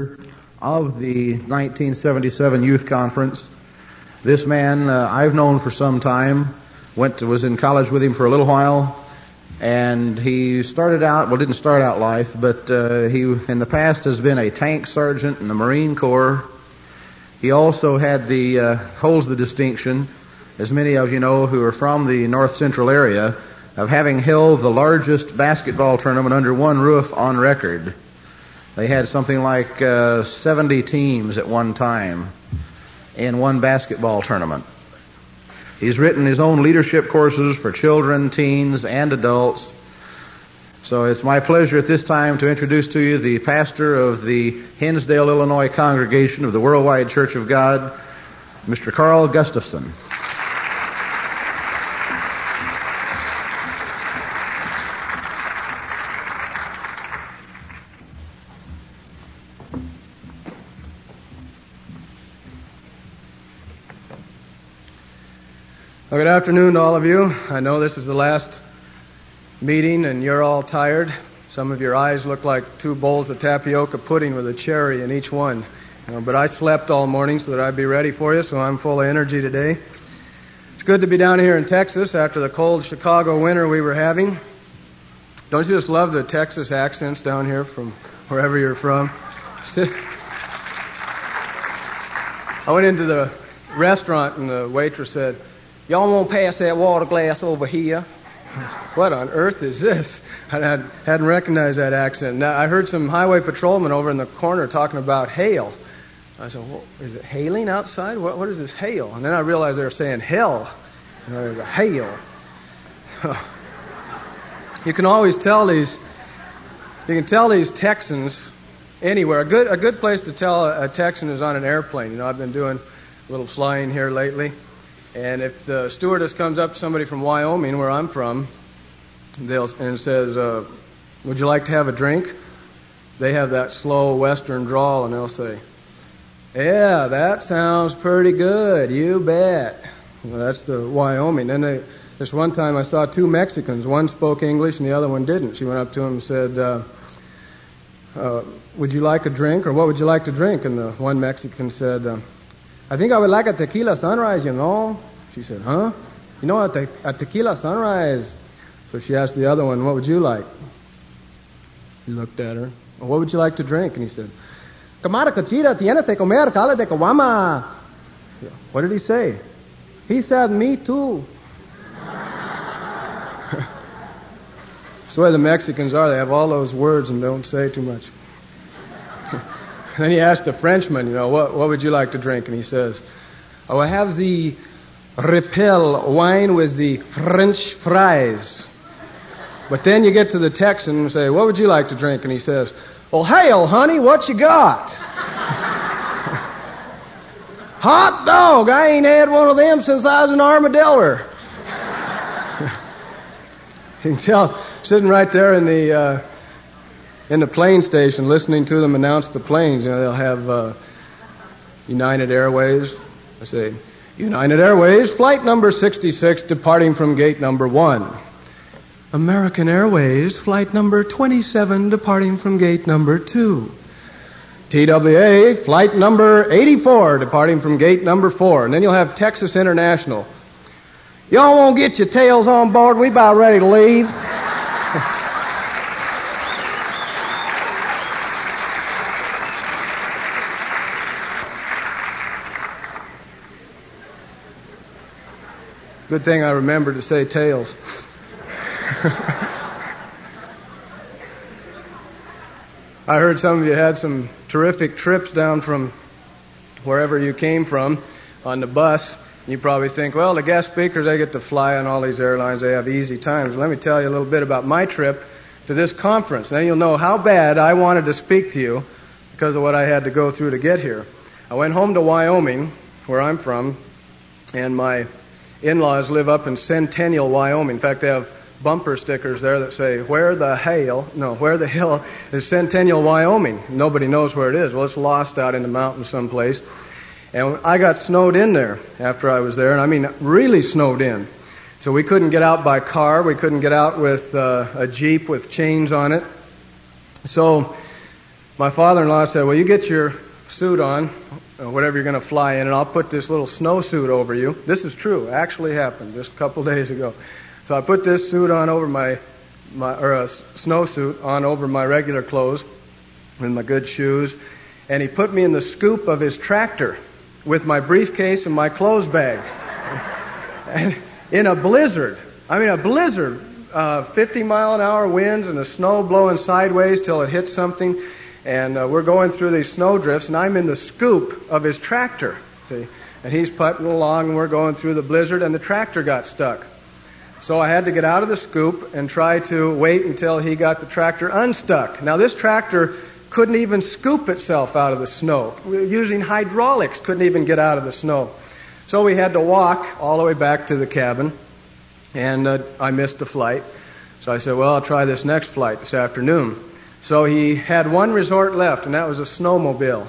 of the 1977 Youth Conference. This man I've known for some time, was in college with him for a little while, and he started out, well, didn't start out life, but he in the past has been a tank sergeant in the Marine Corps. He also had holds the distinction, as many of you know who are from the north central area, of having held the largest basketball tournament under one roof on record. They had something like 70 teams at one time in one basketball tournament. He's written his own leadership courses for children, teens, and adults. So it's my pleasure at this time to introduce to you the pastor of the Hinsdale, Illinois congregation of the Worldwide Church of God, Mr. Carl Gustafson. Well, good afternoon to all of you. I know this is the last meeting and you're all tired. Some of your eyes look like 2 bowls of tapioca pudding with a cherry in each one. But I slept all morning so that I'd be ready for you, so I'm full of energy today. It's good to be down here in Texas after the cold Chicago winter we were having. Don't you just love the Texas accents down here from wherever you're from? I went into the restaurant and the waitress said, "Y'all won't pass that water glass over here." What on earth is this? I hadn't recognized that accent. Now, I heard some highway patrolmen over in the corner talking about hail. I said, well, is it hailing outside? What is this hail? And then I realized they were saying hell. Hail. You can always tell these Texans anywhere. A good place to tell a Texan is on an airplane. I've been doing a little flying here lately. And if the stewardess comes up to somebody from Wyoming, where I'm from, and says, "Would you like to have a drink?" They have that slow Western drawl, and they'll say, "Yeah, that sounds pretty good. You bet." Well, that's the Wyoming. Then this one time I saw 2 Mexicans. One spoke English and the other one didn't. She went up to him and said, "Would you like a drink, or what would you like to drink?" And the one Mexican said, "I think I would like a tequila sunrise, you know." She said, "Huh? You know, a tequila sunrise." So she asked the other one, "What would you like?" He looked at her. "Well, what would you like to drink?" And he said, "Camara cachira, tienes que comer, cale de caguama." What did he say? He said, "Me too." That's the way the Mexicans are. They have all those words and don't say too much. Then he asked the Frenchman, what would you like to drink? And he says, "Oh, I have the Repel wine with the French fries." But then you get to the Texan and say, "What would you like to drink?" And he says, "Well, hail, honey, what you got?" "Hot dog, I ain't had one of them since I was an armadillo." You can tell, sitting right there in the plane station, listening to them announce the planes. They'll have United Airways. I say, "United Airways, flight number 66, departing from gate number 1. American Airways, flight number 27, departing from gate number 2. TWA, flight number 84, departing from gate number 4. And then you'll have Texas International. "Y'all won't get your tails on board. We about ready to leave." Good thing I remembered to say tails. I heard some of you had some terrific trips down from wherever you came from on the bus. You probably think, well, the guest speakers, they get to fly on all these airlines. They have easy times. Let me tell you a little bit about my trip to this conference. Then you'll know how bad I wanted to speak to you because of what I had to go through to get here. I went home to Wyoming, where I'm from, and my in-laws live up in Centennial, Wyoming. In fact, they have bumper stickers there that say, where the hell is Centennial, Wyoming? Nobody knows where it is. Well, it's lost out in the mountains someplace. And I got snowed in there after I was there, and I mean really snowed in. So we couldn't get out by car. We couldn't get out with a Jeep with chains on it. So my father-in-law said, well, you get your suit on, whatever you're going to fly in, and I'll put this little snowsuit over you. This is true. It actually happened just a couple days ago. So I put this suit on over a snowsuit on over my regular clothes with my good shoes, and he put me in the scoop of his tractor with my briefcase and my clothes bag. And in a blizzard. I mean, a blizzard. 50-mile-an-hour winds and the snow blowing sideways till it hits something. And we're going through these snow drifts, and I'm in the scoop of his tractor. See? And he's putting along, and we're going through the blizzard, and the tractor got stuck. So I had to get out of the scoop and try to wait until he got the tractor unstuck. Now, this tractor couldn't even scoop itself out of the snow. Using hydraulics, couldn't even get out of the snow. So we had to walk all the way back to the cabin, and I missed the flight. So I said, well, I'll try this next flight this afternoon. So he had one resort left, and that was a snowmobile.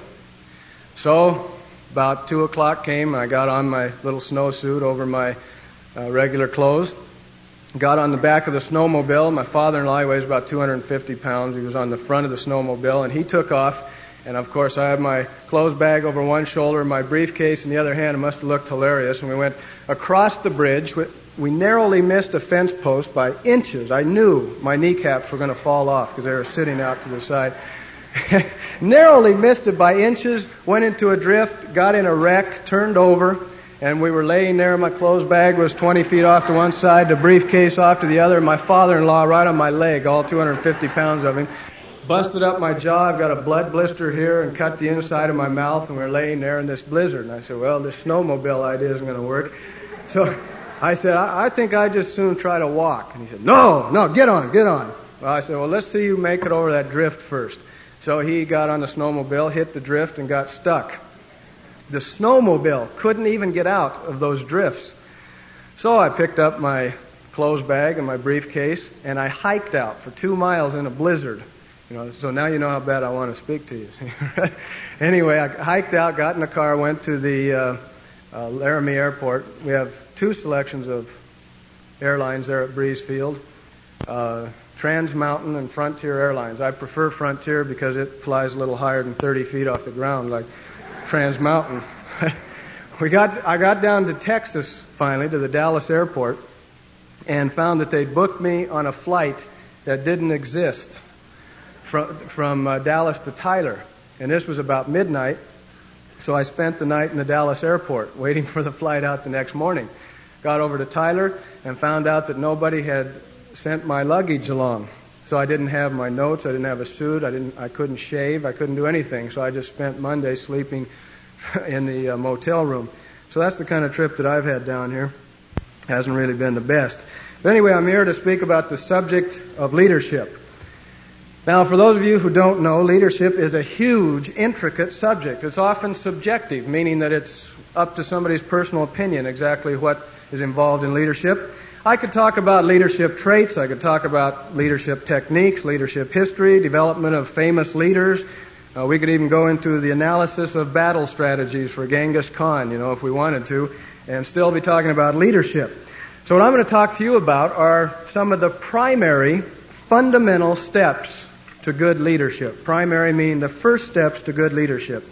So about 2 o'clock came, and I got on my little snowsuit over my regular clothes. Got on the back of the snowmobile. My father-in-law weighs about 250 pounds. He was on the front of the snowmobile, and he took off. And, of course, I had my clothes bag over one shoulder, my briefcase in the other hand. It must have looked hilarious. And we went across the bridge. We narrowly missed a fence post by inches. I knew my kneecaps were going to fall off because they were sitting out to the side. Narrowly missed it by inches, went into a drift, got in a wreck, turned over. And we were laying there. My clothes bag was 20 feet off to one side, the briefcase off to the other. My father-in-law right on my leg, all 250 pounds of him. Busted up my jaw. I've got a blood blister here and cut the inside of my mouth. And we're laying there in this blizzard. And I said, well, this snowmobile idea isn't going to work. So I said, I think I'd just soon try to walk. And he said, no, get on. Well, I said, well, let's see you make it over that drift first. So he got on the snowmobile, hit the drift, and got stuck. The snowmobile couldn't even get out of those drifts. So I picked up my clothes bag and my briefcase, and I hiked out for 2 miles in a blizzard. So now you know how bad I want to speak to you. Anyway, I hiked out, got in the car, went to the Laramie Airport. We have 2 selections of airlines there at Breezefield, Trans Mountain and Frontier Airlines. I prefer Frontier because it flies a little higher than 30 feet off the ground, like Trans Mountain. I got down to Texas finally, to the Dallas airport, and found that they'd booked me on a flight that didn't exist from Dallas to Tyler. And this was about midnight, so I spent the night in the Dallas airport waiting for the flight out the next morning. Got over to Tyler and found out that nobody had sent my luggage along. So I didn't have my notes, I didn't have a suit, I couldn't shave, I couldn't do anything. So I just spent Monday sleeping in the motel room. So that's the kind of trip that I've had down here. Hasn't really been the best. But anyway, I'm here to speak about the subject of leadership. Now, for those of you who don't know, leadership is a huge, intricate subject. It's often subjective, meaning that it's up to somebody's personal opinion exactly what is involved in leadership. I could talk about leadership traits, I could talk about leadership techniques, leadership history, development of famous leaders. We could even go into the analysis of battle strategies for Genghis Khan, if we wanted to, and still be talking about leadership. So what I'm going to talk to you about are some of the primary, fundamental steps to good leadership. Primary meaning the first steps to good leadership.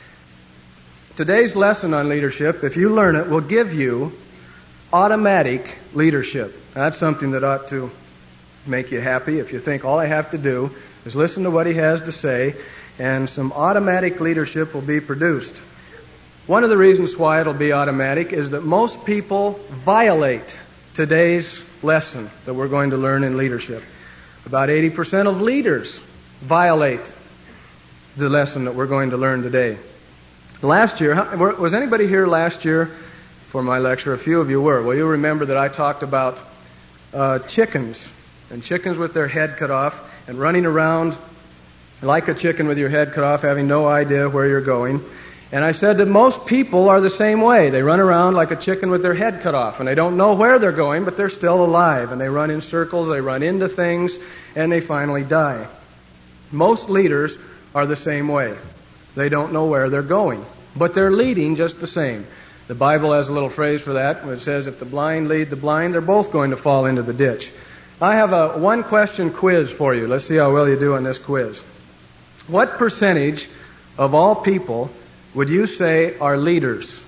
Today's lesson on leadership, if you learn it, will give you automatic leadership. That's something that ought to make you happy if you think all I have to do is listen to what he has to say and some automatic leadership will be produced. One of the reasons why it'll be automatic is that most people violate today's lesson that we're going to learn in leadership. About 80% of leaders violate the lesson that we're going to learn today. Last year, was anybody here last year for my lecture? A few of you were. Well, you'll remember that I talked about chickens, and chickens with their head cut off and running around like a chicken with your head cut off, having no idea where you're going. And I said that most people are the same way. They run around like a chicken with their head cut off, and they don't know where they're going, but they're still alive. And they run in circles, they run into things, and they finally die. Most leaders are the same way. They don't know where they're going, but they're leading just the same. The Bible has a little phrase for that, where it says, if the blind lead the blind, they're both going to fall into the ditch. I have a one-question quiz for you. Let's see how well you do on this quiz. What percentage of all people would you say are leaders?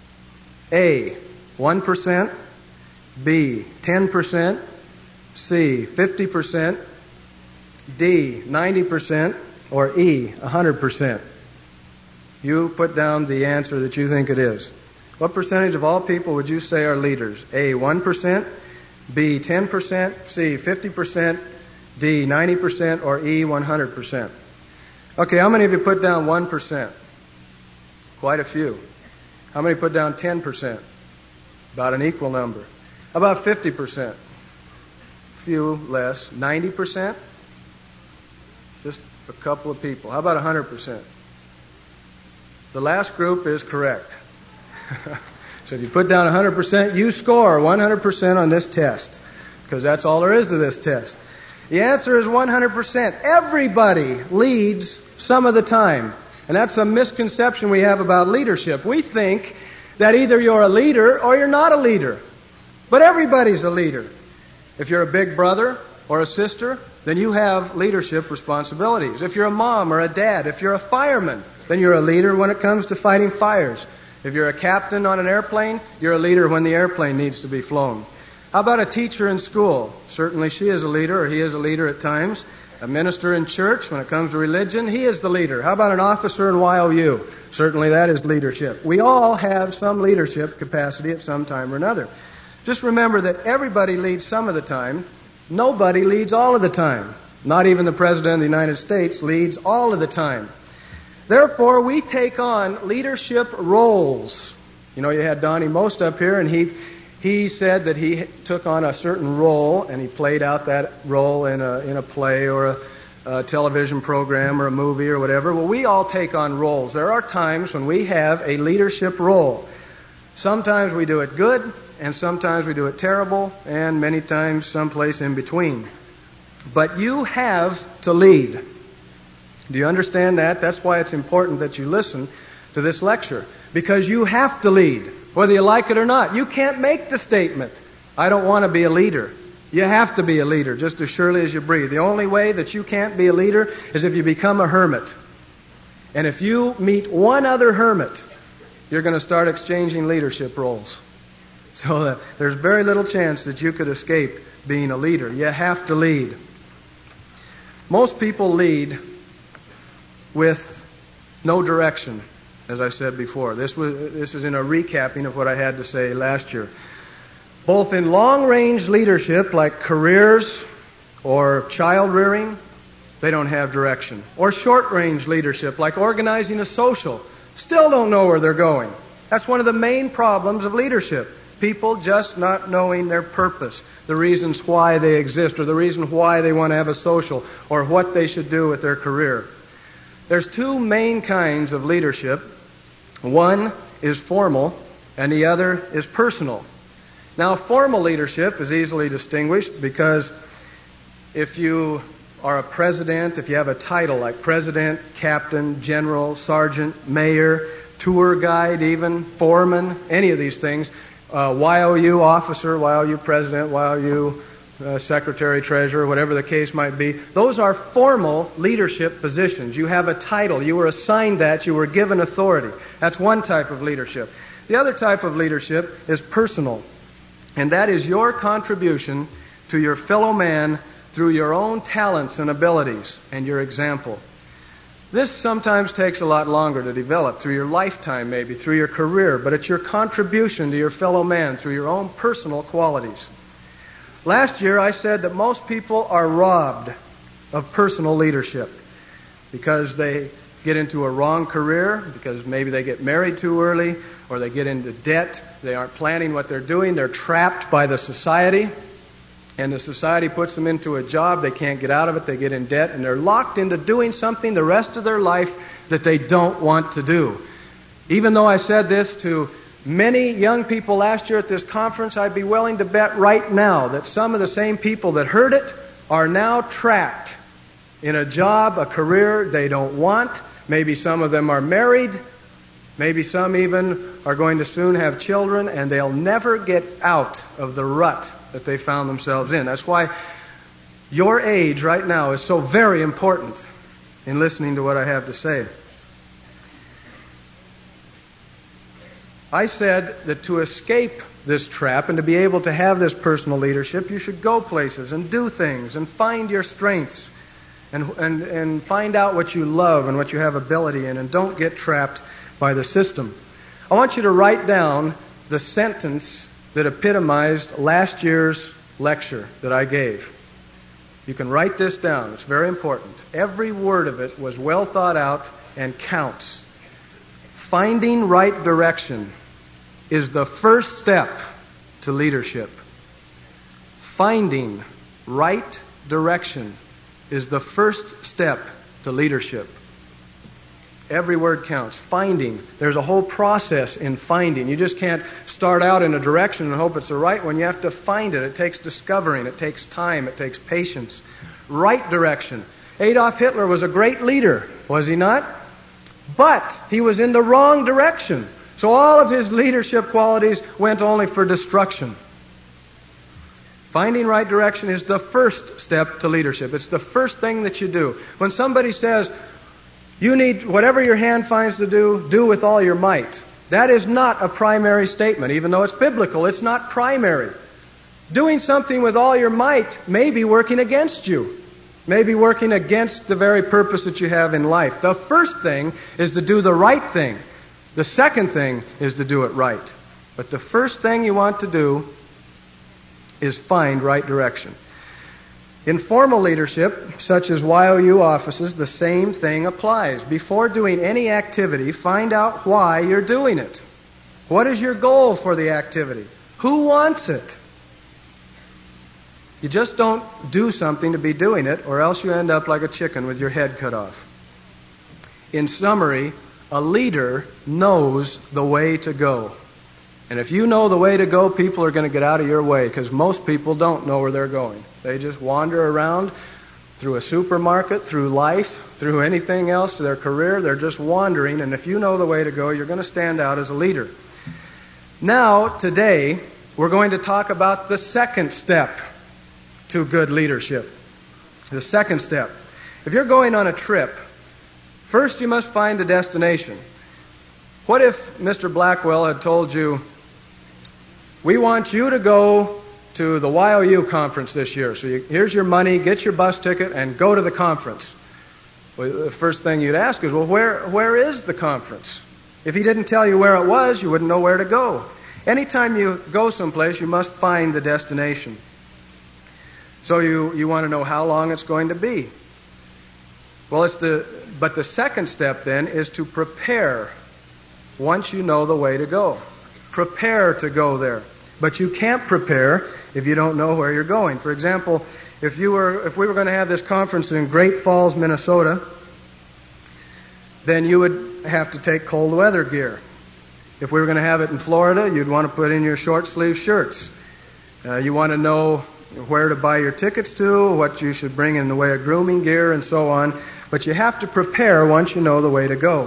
A, 1%, B, 10%, C, 50%, D, 90%, or E, 100%? You put down the answer that you think it is. What percentage of all people would you say are leaders? A, 1%, B, 10%, C, 50%, D, 90%, or E, 100%? Okay, how many of you put down 1%? Quite a few. How many put down 10%? About an equal number. How about 50%? A few less. 90%? Just a couple of people. How about 100%? The last group is correct. So if you put down 100%, you score 100% on this test, because that's all there is to this test. The answer is 100%. Everybody leads some of the time. And that's a misconception we have about leadership. We think that either you're a leader or you're not a leader. But everybody's a leader. If you're a big brother or a sister, then you have leadership responsibilities. If you're a mom or a dad, if you're a fireman, then you're a leader when it comes to fighting fires. If you're a captain on an airplane, you're a leader when the airplane needs to be flown. How about a teacher in school? Certainly she is a leader, or he is a leader at times. A minister in church, when it comes to religion, he is the leader. How about an officer in YOU? Certainly that is leadership. We all have some leadership capacity at some time or another. Just remember that everybody leads some of the time. Nobody leads all of the time. Not even the President of the United States leads all of the time. Therefore, we take on leadership roles. You know, you had Donnie Most up here, and he said that he took on a certain role, and he played out that role in a play or a television program or a movie or whatever. Well, we all take on roles. There are times when we have a leadership role. Sometimes we do it good, and sometimes we do it terrible, and many times someplace in between. But you have to lead. Do you understand that? That's why it's important that you listen to this lecture. Because you have to lead, whether you like it or not. You can't make the statement, I don't want to be a leader. You have to be a leader, just as surely as you breathe. The only way that you can't be a leader is if you become a hermit. And if you meet one other hermit, you're going to start exchanging leadership roles. So there's very little chance that you could escape being a leader. You have to lead. Most people lead with no direction, as I said before. This is in a recapping of what I had to say last year. Both in long-range leadership, like careers or child rearing, they don't have direction. Or short-range leadership, like organizing a social, still don't know where they're going. That's one of the main problems of leadership. People just not knowing their purpose, the reasons why they exist, or the reason why they want to have a social, or what they should do with their career. There's two main kinds of leadership. One is formal, and the other is personal. Now, formal leadership is easily distinguished because if you are a president, if you have a title like president, captain, general, sergeant, mayor, tour guide even, foreman, any of these things, YOU officer, YOU president, YOU secretary, treasurer, whatever the case might be. Those are formal leadership positions. You have a title. You were assigned that. You were given authority. That's one type of leadership. The other type of leadership is personal. And that is your contribution to your fellow man through your own talents and abilities and your example. This sometimes takes a lot longer to develop, through your lifetime maybe, through your career, but it's your contribution to your fellow man through your own personal qualities. Last year I said that most people are robbed of personal leadership because they get into a wrong career, because maybe they get married too early, or they get into debt, they aren't planning what they're doing, they're trapped by the society, and the society puts them into a job, they can't get out of it, they get in debt, and they're locked into doing something the rest of their life that they don't want to do. Even though I said this to many young people last year at this conference, I'd be willing to bet right now that some of the same people that heard it are now trapped in a job, a career they don't want. Maybe some of them are married. Maybe some even are going to soon have children, and they'll never get out of the rut that they found themselves in. That's why your age right now is so very important. in listening to what I have to say. I said that to escape this trap and to be able to have this personal leadership, you should go places and do things and find your strengths and find out what you love and what you have ability in, and don't get trapped by the system. I want you to write down the sentence that epitomized last year's lecture that I gave. You can write this down. It's very important. Every word of it was well thought out and counts. Finding right direction is the first step to leadership. Finding right direction is the first step to leadership. Every word counts. Finding. There's a whole process in finding. You just can't start out in a direction and hope it's the right one. You have to find it. It takes discovering. It takes time. It takes patience. Right direction. Adolf Hitler was a great leader, was he not? But he was in the wrong direction. So all of his leadership qualities went only for destruction. Finding right direction is the first step to leadership. It's the first thing that you do. When somebody says, you need whatever your hand finds to do with all your might. That is not a primary statement. Even though it's biblical, it's not primary. Doing something with all your might may be working against you. May be working against the very purpose that you have in life. The first thing is to do the right thing. The second thing is to do it right. But the first thing you want to do is find right direction. In formal leadership, such as YOU offices, the same thing applies. Before doing any activity, find out why you're doing it. What is your goal for the activity? Who wants it? You just don't do something to be doing it, or else you end up like a chicken with your head cut off. In summary, a leader knows the way to go. And if you know the way to go, people are going to get out of your way, because most people don't know where they're going. They just wander around through a supermarket, through life, through anything else, to their career. They're just wandering, and if you know the way to go, you're going to stand out as a leader. Now, today, we're going to talk about the second step to good leadership. The second step. If you're going on a trip, first you must find the destination. What if Mr. Blackwell had told you, we want you to go to the YOU conference this year. So here's your money, get your bus ticket, and go to the conference. Well, the first thing you'd ask is, well, where is the conference? If he didn't tell you where it was, you wouldn't know where to go. Anytime you go someplace, you must find the destination. So you want to know how long it's going to be. Well, but the second step then is to prepare once you know the way to go. Prepare to go there. But you can't prepare if you don't know where you're going. For example, if we were going to have this conference in Great Falls, Minnesota, then you would have to take cold weather gear. If we were going to have it in Florida, you'd want to put in your short sleeve shirts. You want to know where to buy your tickets to, what you should bring in the way of grooming gear, and so on. But you have to prepare once you know the way to go.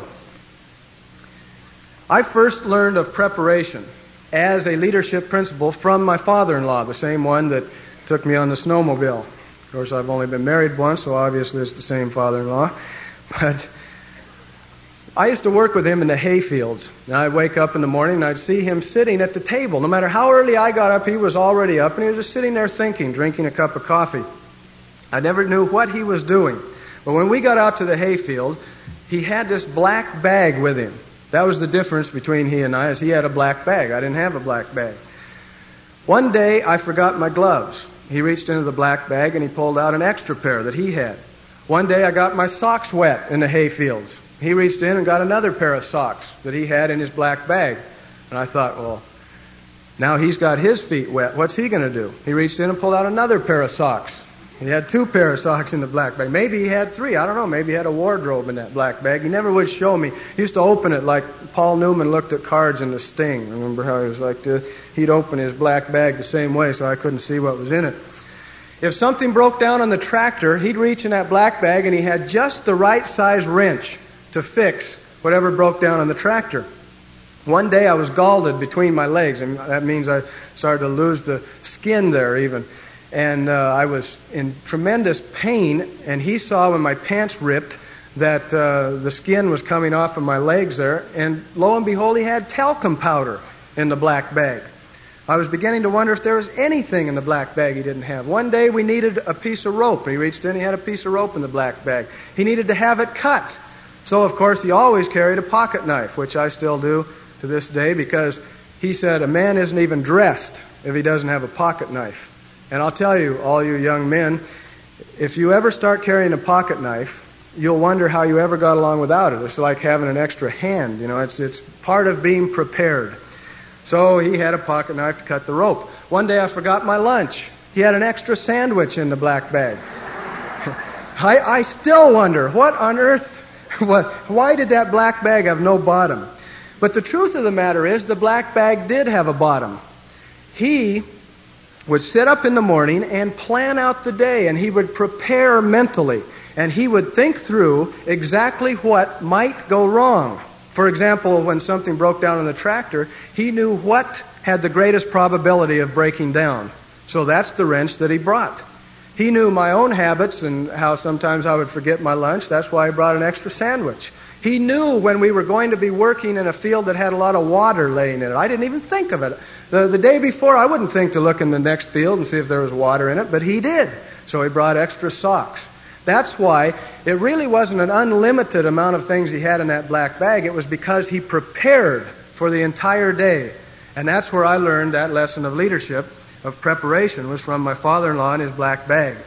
I first learned of preparation as a leadership principle from my father-in-law, the same one that took me on the snowmobile. Of course, I've only been married once, so obviously it's the same father-in-law. But I used to work with him in the hay fields. Now, I'd wake up in the morning and I'd see him sitting at the table. No matter how early I got up, he was already up, and he was just sitting there thinking, drinking a cup of coffee. I never knew what he was doing. But when we got out to the hay field, he had this black bag with him. That was the difference between he and I, is he had a black bag. I didn't have a black bag. One day, I forgot my gloves. He reached into the black bag and he pulled out an extra pair that he had. One day, I got my socks wet in the hay fields. He reached in and got another pair of socks that he had in his black bag. And I thought, well, now he's got his feet wet. What's he going to do? He reached in and pulled out another pair of socks. He had 2 pairs of socks in the black bag. Maybe he had 3. I don't know. Maybe he had a wardrobe in that black bag. He never would show me. He used to open it like Paul Newman looked at cards in The Sting. Remember how he was like this? He'd open his black bag the same way so I couldn't see what was in it. If something broke down on the tractor, he'd reach in that black bag and he had just the right size wrench to fix whatever broke down on the tractor. One day I was galled between my legs, and that means I started to lose the skin there even. And I was in tremendous pain, and he saw when my pants ripped that the skin was coming off of my legs there, and lo and behold, he had talcum powder in the black bag. I was beginning to wonder if there was anything in the black bag he didn't have. One day we needed a piece of rope. He reached in, he had a piece of rope in the black bag. He needed to have it cut. So, of course, he always carried a pocket knife, which I still do to this day, because he said a man isn't even dressed if he doesn't have a pocket knife. And I'll tell you, all you young men, if you ever start carrying a pocket knife, you'll wonder how you ever got along without it. It's like having an extra hand. You know, it's part of being prepared. So he had a pocket knife to cut the rope. One day I forgot my lunch. He had an extra sandwich in the black bag. I still wonder, what on earth, why did that black bag have no bottom? But the truth of the matter is, the black bag did have a bottom. He would sit up in the morning and plan out the day, and he would prepare mentally, and he would think through exactly what might go wrong. For example, when something broke down on the tractor, he knew what had the greatest probability of breaking down. So that's the wrench that he brought. He knew my own habits and how sometimes I would forget my lunch. That's why he brought an extra sandwich. He knew when we were going to be working in a field that had a lot of water laying in it. I didn't even think of it. The day before, I wouldn't think to look in the next field and see if there was water in it, but he did. So he brought extra socks. That's why it really wasn't an unlimited amount of things he had in that black bag. It was because he prepared for the entire day. And that's where I learned that lesson of leadership, of preparation, was from my father-in-law in his black bag.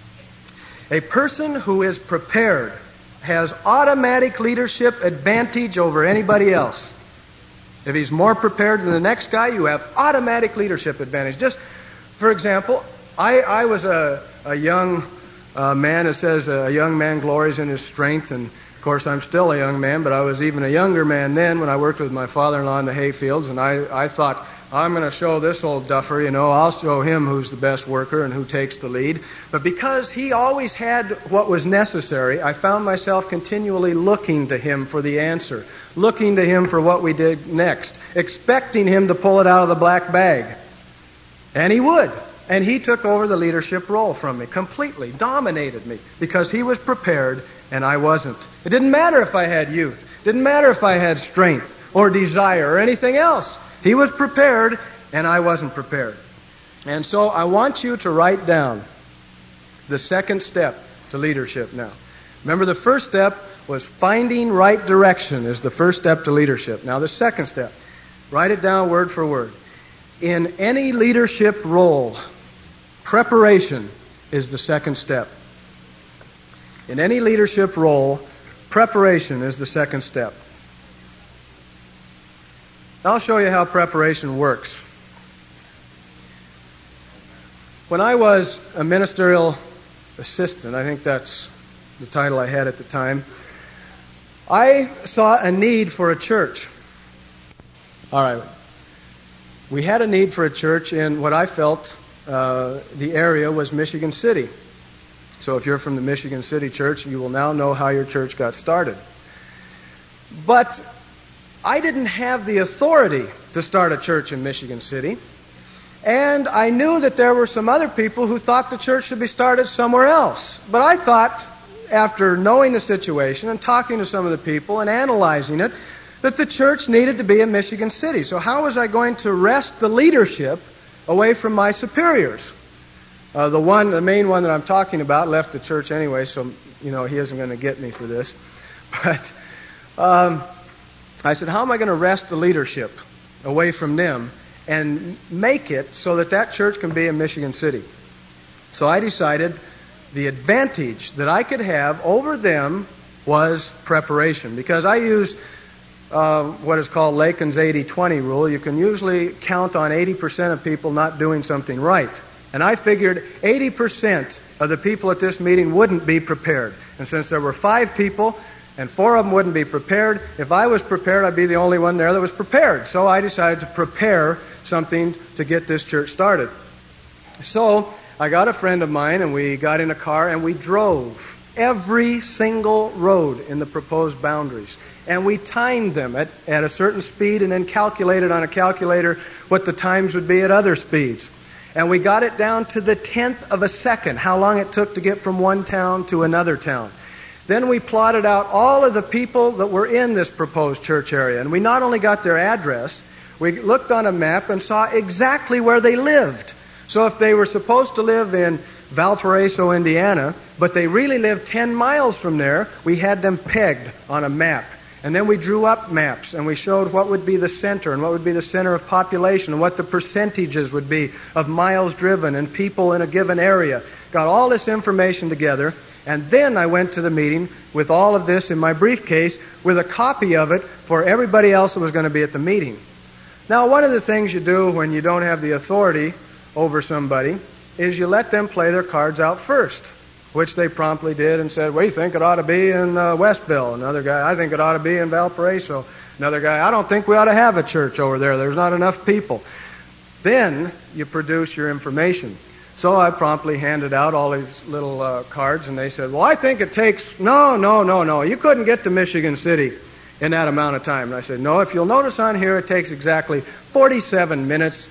A person who is prepared has automatic leadership advantage over anybody else. If he's more prepared than the next guy, you have automatic leadership advantage. Just, for example, I was a young man. It says a young man glories in his strength, and of course I'm still a young man, but I was even a younger man then when I worked with my father-in-law in the hay fields, and I thought, I'm going to show this old duffer, I'll show him who's the best worker and who takes the lead. But because he always had what was necessary, I found myself continually looking to him for the answer, looking to him for what we did next, expecting him to pull it out of the black bag. And he would. And he took over the leadership role from me completely, dominated me, because he was prepared and I wasn't. It didn't matter if I had youth. It didn't matter if I had strength or desire or anything else. He was prepared and I wasn't prepared. And so I want you to write down the second step to leadership now. Remember, the first step was finding right direction is the first step to leadership. Now the second step, write it down word for word. In any leadership role, preparation is the second step. In any leadership role, preparation is the second step. I'll show you how preparation works. When I was a ministerial assistant, I think that's the title I had at the time, I saw a need for a church. All right. We had a need for a church in what I felt the area was Michigan City. So if you're from the Michigan City church, you will now know how your church got started. But I didn't have the authority to start a church in Michigan City. And I knew that there were some other people who thought the church should be started somewhere else. But I thought, after knowing the situation and talking to some of the people and analyzing it, that the church needed to be in Michigan City. So how was I going to wrest the leadership away from my superiors? The main one that I'm talking about left the church anyway, so, he isn't going to get me for this. But I said, how am I going to wrest the leadership away from them and make it so that church can be in Michigan City? So I decided the advantage that I could have over them was preparation, because I use what is called Lakin's 80-20 rule. You can usually count on 80% of people not doing something right. And I figured 80% of the people at this meeting wouldn't be prepared. And since there were 5 people and 4 of them wouldn't be prepared, if I was prepared, I'd be the only one there that was prepared. So I decided to prepare something to get this church started. So I got a friend of mine, and we got in a car and we drove every single road in the proposed boundaries. And we timed them at a certain speed and then calculated on a calculator what the times would be at other speeds. And we got it down to the 10th of a second, how long it took to get from one town to another town. Then we plotted out all of the people that were in this proposed church area. And we not only got their address, we looked on a map and saw exactly where they lived. So if they were supposed to live in Valparaiso, Indiana, but they really lived 10 miles from there, we had them pegged on a map. And then we drew up maps, and we showed what would be the center, and what would be the center of population, and what the percentages would be of miles driven and people in a given area. Got all this information together, and then I went to the meeting with all of this in my briefcase with a copy of it for everybody else that was going to be at the meeting. Now, one of the things you do when you don't have the authority over somebody is you let them play their cards out first, which they promptly did and said, we think it ought to be in Westville. Another guy, I think it ought to be in Valparaiso. Another guy, I don't think we ought to have a church over there. There's not enough people. Then you produce your information. So I promptly handed out all these little cards, and they said, well, I think it takes, no. You couldn't get to Michigan City in that amount of time. And I said, no, if you'll notice on here, it takes exactly 47 minutes,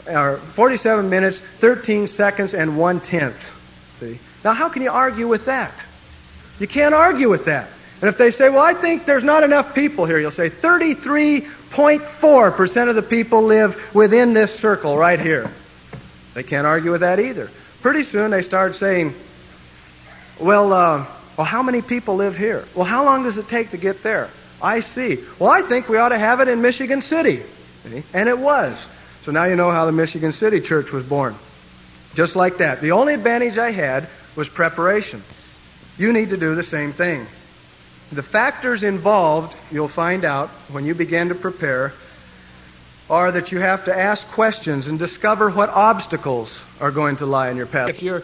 13 seconds, and 1/10. See? Now, how can you argue with that? You can't argue with that. And if they say, well, I think there's not enough people here, you'll say 33.4% of the people live within this circle right here. They can't argue with that either. Pretty soon they start saying, well, how many people live here? Well, how long does it take to get there? I see. Well, I think we ought to have it in Michigan City. See? And it was. So now you know how the Michigan City church was born. Just like that. The only advantage I had was preparation. You need to do the same thing. The factors involved, you'll find out when you begin to prepare, are that you have to ask questions and discover what obstacles are going to lie in your path. If you're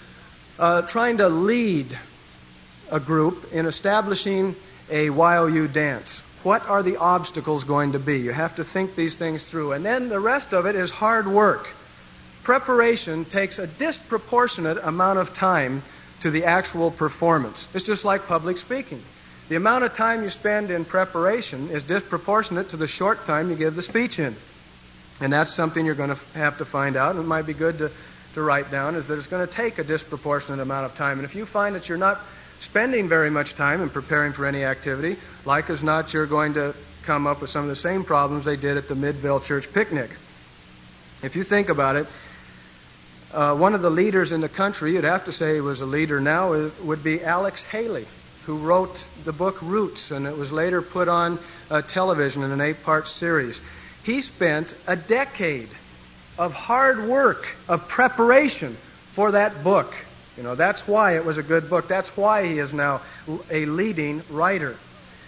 trying to lead a group in establishing a YOU dance, what are the obstacles going to be? You have to think these things through. And then the rest of it is hard work. Preparation takes a disproportionate amount of time to the actual performance. It's just like public speaking. The amount of time you spend in preparation is disproportionate to the short time you give the speech in. And that's something you're going to have to find out, and it might be good to write down, is that it's going to take a disproportionate amount of time. And if you find that you're not spending very much time in preparing for any activity, like as not, you're going to come up with some of the same problems they did at the Midvale Church picnic. If you think about it, one of the leaders in the country, you'd have to say he was a leader now, would be Alex Haley, who wrote the book Roots, and it was later put on television in an 8-part series. He spent a decade of hard work, of preparation for that book. You know, that's why it was a good book. That's why he is now a leading writer.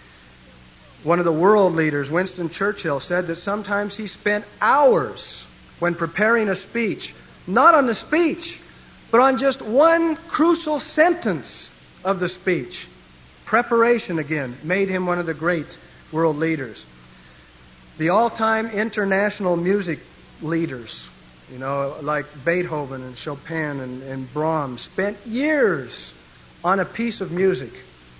One of the world leaders, Winston Churchill, said that sometimes he spent hours when preparing a speech, not on the speech, but on just one crucial sentence of the speech. Preparation, again, made him one of the great world leaders. The all-time international music leaders, you know, like Beethoven and Chopin and Brahms, spent years on a piece of music.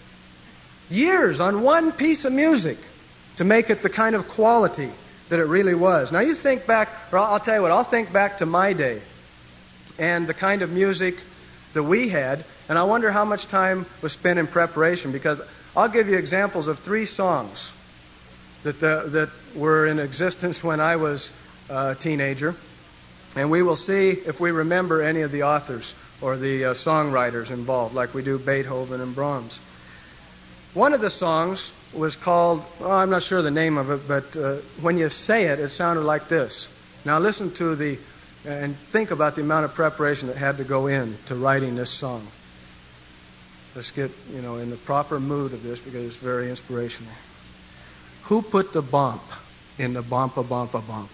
Years on one piece of music to make it the kind of quality that it really was. Now you think back, or I'll tell you what, I'll think back to my day and the kind of music that we had, and I wonder how much time was spent in preparation, because I'll give you examples of 3 songs that were in existence when I was a teenager, and we will see if we remember any of the authors or the songwriters involved, like we do Beethoven and Brahms. One of the songs was called, I'm not sure the name of it, but when you say it, it sounded like this. Now listen to and think about the amount of preparation that had to go in to writing this song. Let's get, in the proper mood of this, because it's very inspirational. Who put the bump in the bump-a-bump-a-bump?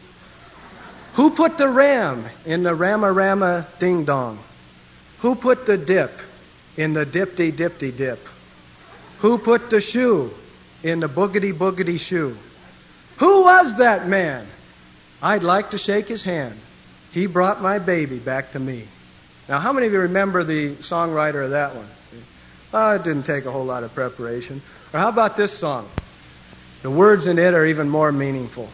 Who put the ram in the rama-rama ding-dong? Who put the dip in the dip-de-dip-de-dip? Who put the shoe in the boogity-boogity shoe? Who was that man? I'd like to shake his hand. He brought my baby back to me. Now, how many of you remember the songwriter of that one? It didn't take a whole lot of preparation. Or how about this song? The words in it are even more meaningful.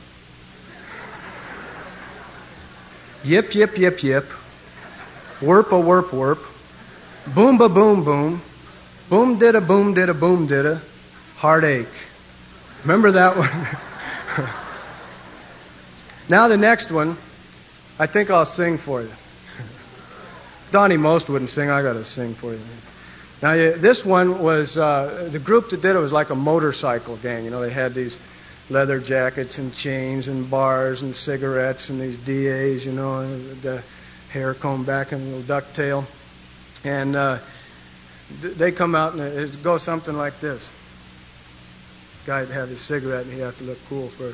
Yip, yip, yip, yip. Warp-a-warp-warp. Boom-ba-boom-boom. Boom, dida, boom, dida, boom, dida. Heartache. Remember that one? Now the next one, I think I'll sing for you. Donnie Most wouldn't sing. I got to sing for you. Now this one was the group that did it was like a motorcycle gang. You know, they had these leather jackets and chains and bars and cigarettes and these DAs. You know, and the hair combed back and a little ducktail, and they come out and it goes something like this. Guy'd have his cigarette and he'd have to look cool first.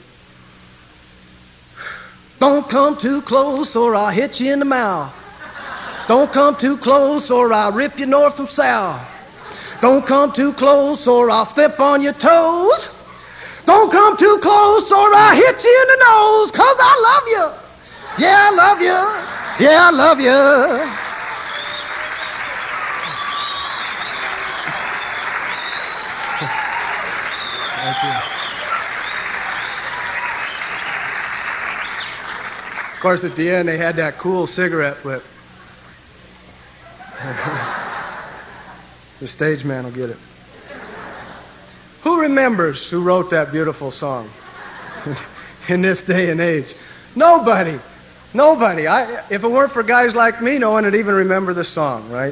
Don't come too close or I'll hit you in the mouth. Don't come too close or I'll rip you north from south. Don't come too close or I'll step on your toes. Don't come too close or I'll hit you in the nose, 'cause I love you. Yeah, I love you. Yeah, I love you. Thank you. Of course, at the end, they had that cool cigarette flip. The stage man will get it. Who remembers who wrote that beautiful song in this day and age? Nobody. Nobody. If it weren't for guys like me, no one would even remember the song, right?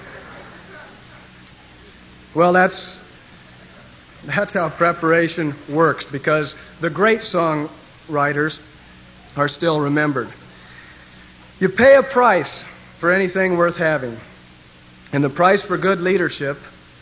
Well, that's how preparation works, because the great songwriters are still remembered. You pay a price for anything worth having. And the price for good leadership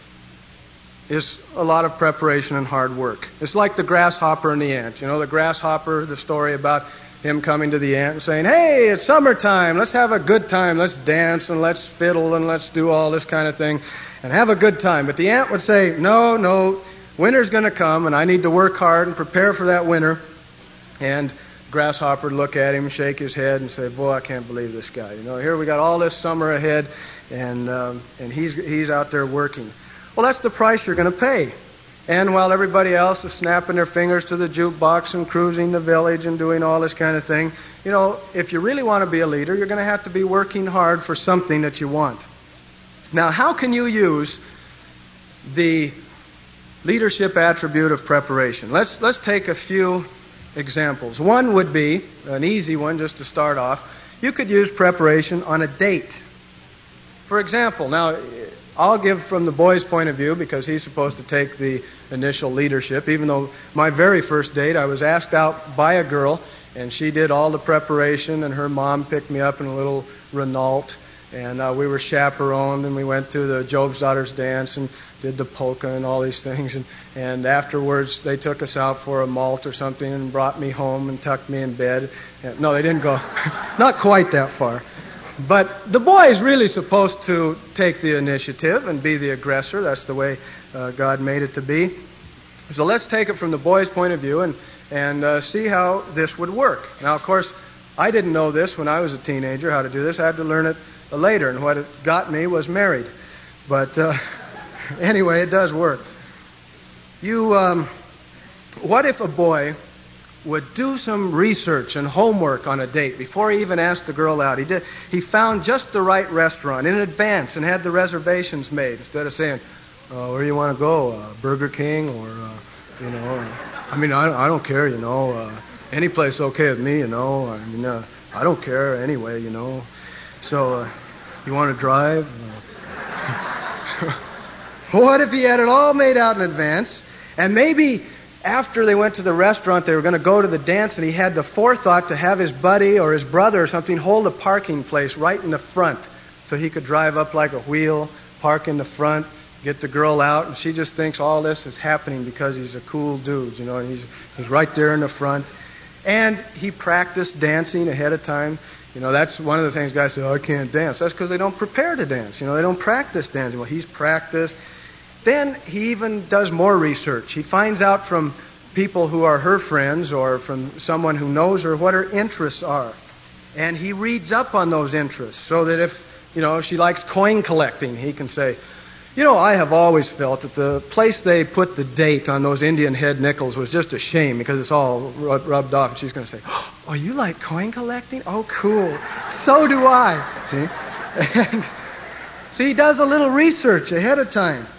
is a lot of preparation and hard work. It's like the grasshopper and the ant. You know, the grasshopper, the story about him coming to the ant and saying, "Hey, it's summertime. Let's have a good time. Let's dance and let's fiddle and let's do all this kind of thing and have a good time." But the ant would say, no, winter's going to come and I need to work hard and prepare for that winter. And grasshopper would look at him, shake his head and say, "Boy, I can't believe this guy. You know, here we got all this summer ahead and he's out there working." Well, that's the price you're going to pay. And while everybody else is snapping their fingers to the jukebox and cruising the village and doing all this kind of thing, you know, if you really want to be a leader, you're going to have to be working hard for something that you want. Now, how can you use the leadership attribute of preparation? Let's take a few examples. One would be, an easy one just to start off, you could use preparation on a date. For example, now, I'll give from the boy's point of view because he's supposed to take the initial leadership, even though my very first date I was asked out by a girl and she did all the preparation and her mom picked me up in a little Renault and we were chaperoned and we went to the Job's Daughters dance and did the polka and all these things and afterwards they took us out for a malt or something and brought me home and tucked me in bed. And, no, they didn't go, not quite that far. But the boy is really supposed to take the initiative and be the aggressor. That's the way God made it to be. So let's take it from the boy's point of view and see how this would work. Now, of course, I didn't know this when I was a teenager, how to do this. I had to learn it later, and what it got me was married. But anyway, it does work. What if a boy would do some research and homework on a date before he even asked the girl out? He found just the right restaurant in advance and had the reservations made instead of saying, "Where do you want to go? Burger King or you know? I mean, I don't care, you know. Any place okay with me, you know. I mean, I don't care anyway, you know. So, you want to drive?" What if he had it all made out in advance and maybe after they went to the restaurant, they were going to go to the dance, and he had the forethought to have his buddy or his brother or something hold a parking place right in the front so he could drive up like a wheel, park in the front, get the girl out, and she just thinks all this is happening because he's a cool dude, you know, and he's right there in the front. And he practiced dancing ahead of time. You know, that's one of the things guys say, "Oh, I can't dance." That's because they don't prepare to dance. You know, they don't practice dancing. Well, he's practiced. Then he even does more research. He finds out from people who are her friends or from someone who knows her what her interests are. And he reads up on those interests so that if, you know, she likes coin collecting, he can say, "You know, I have always felt that the place they put the date on those Indian head nickels was just a shame because it's all rubbed off." And she's going to say, "Oh, you like coin collecting? Oh, cool. So do I." See? And see, he does a little research ahead of time.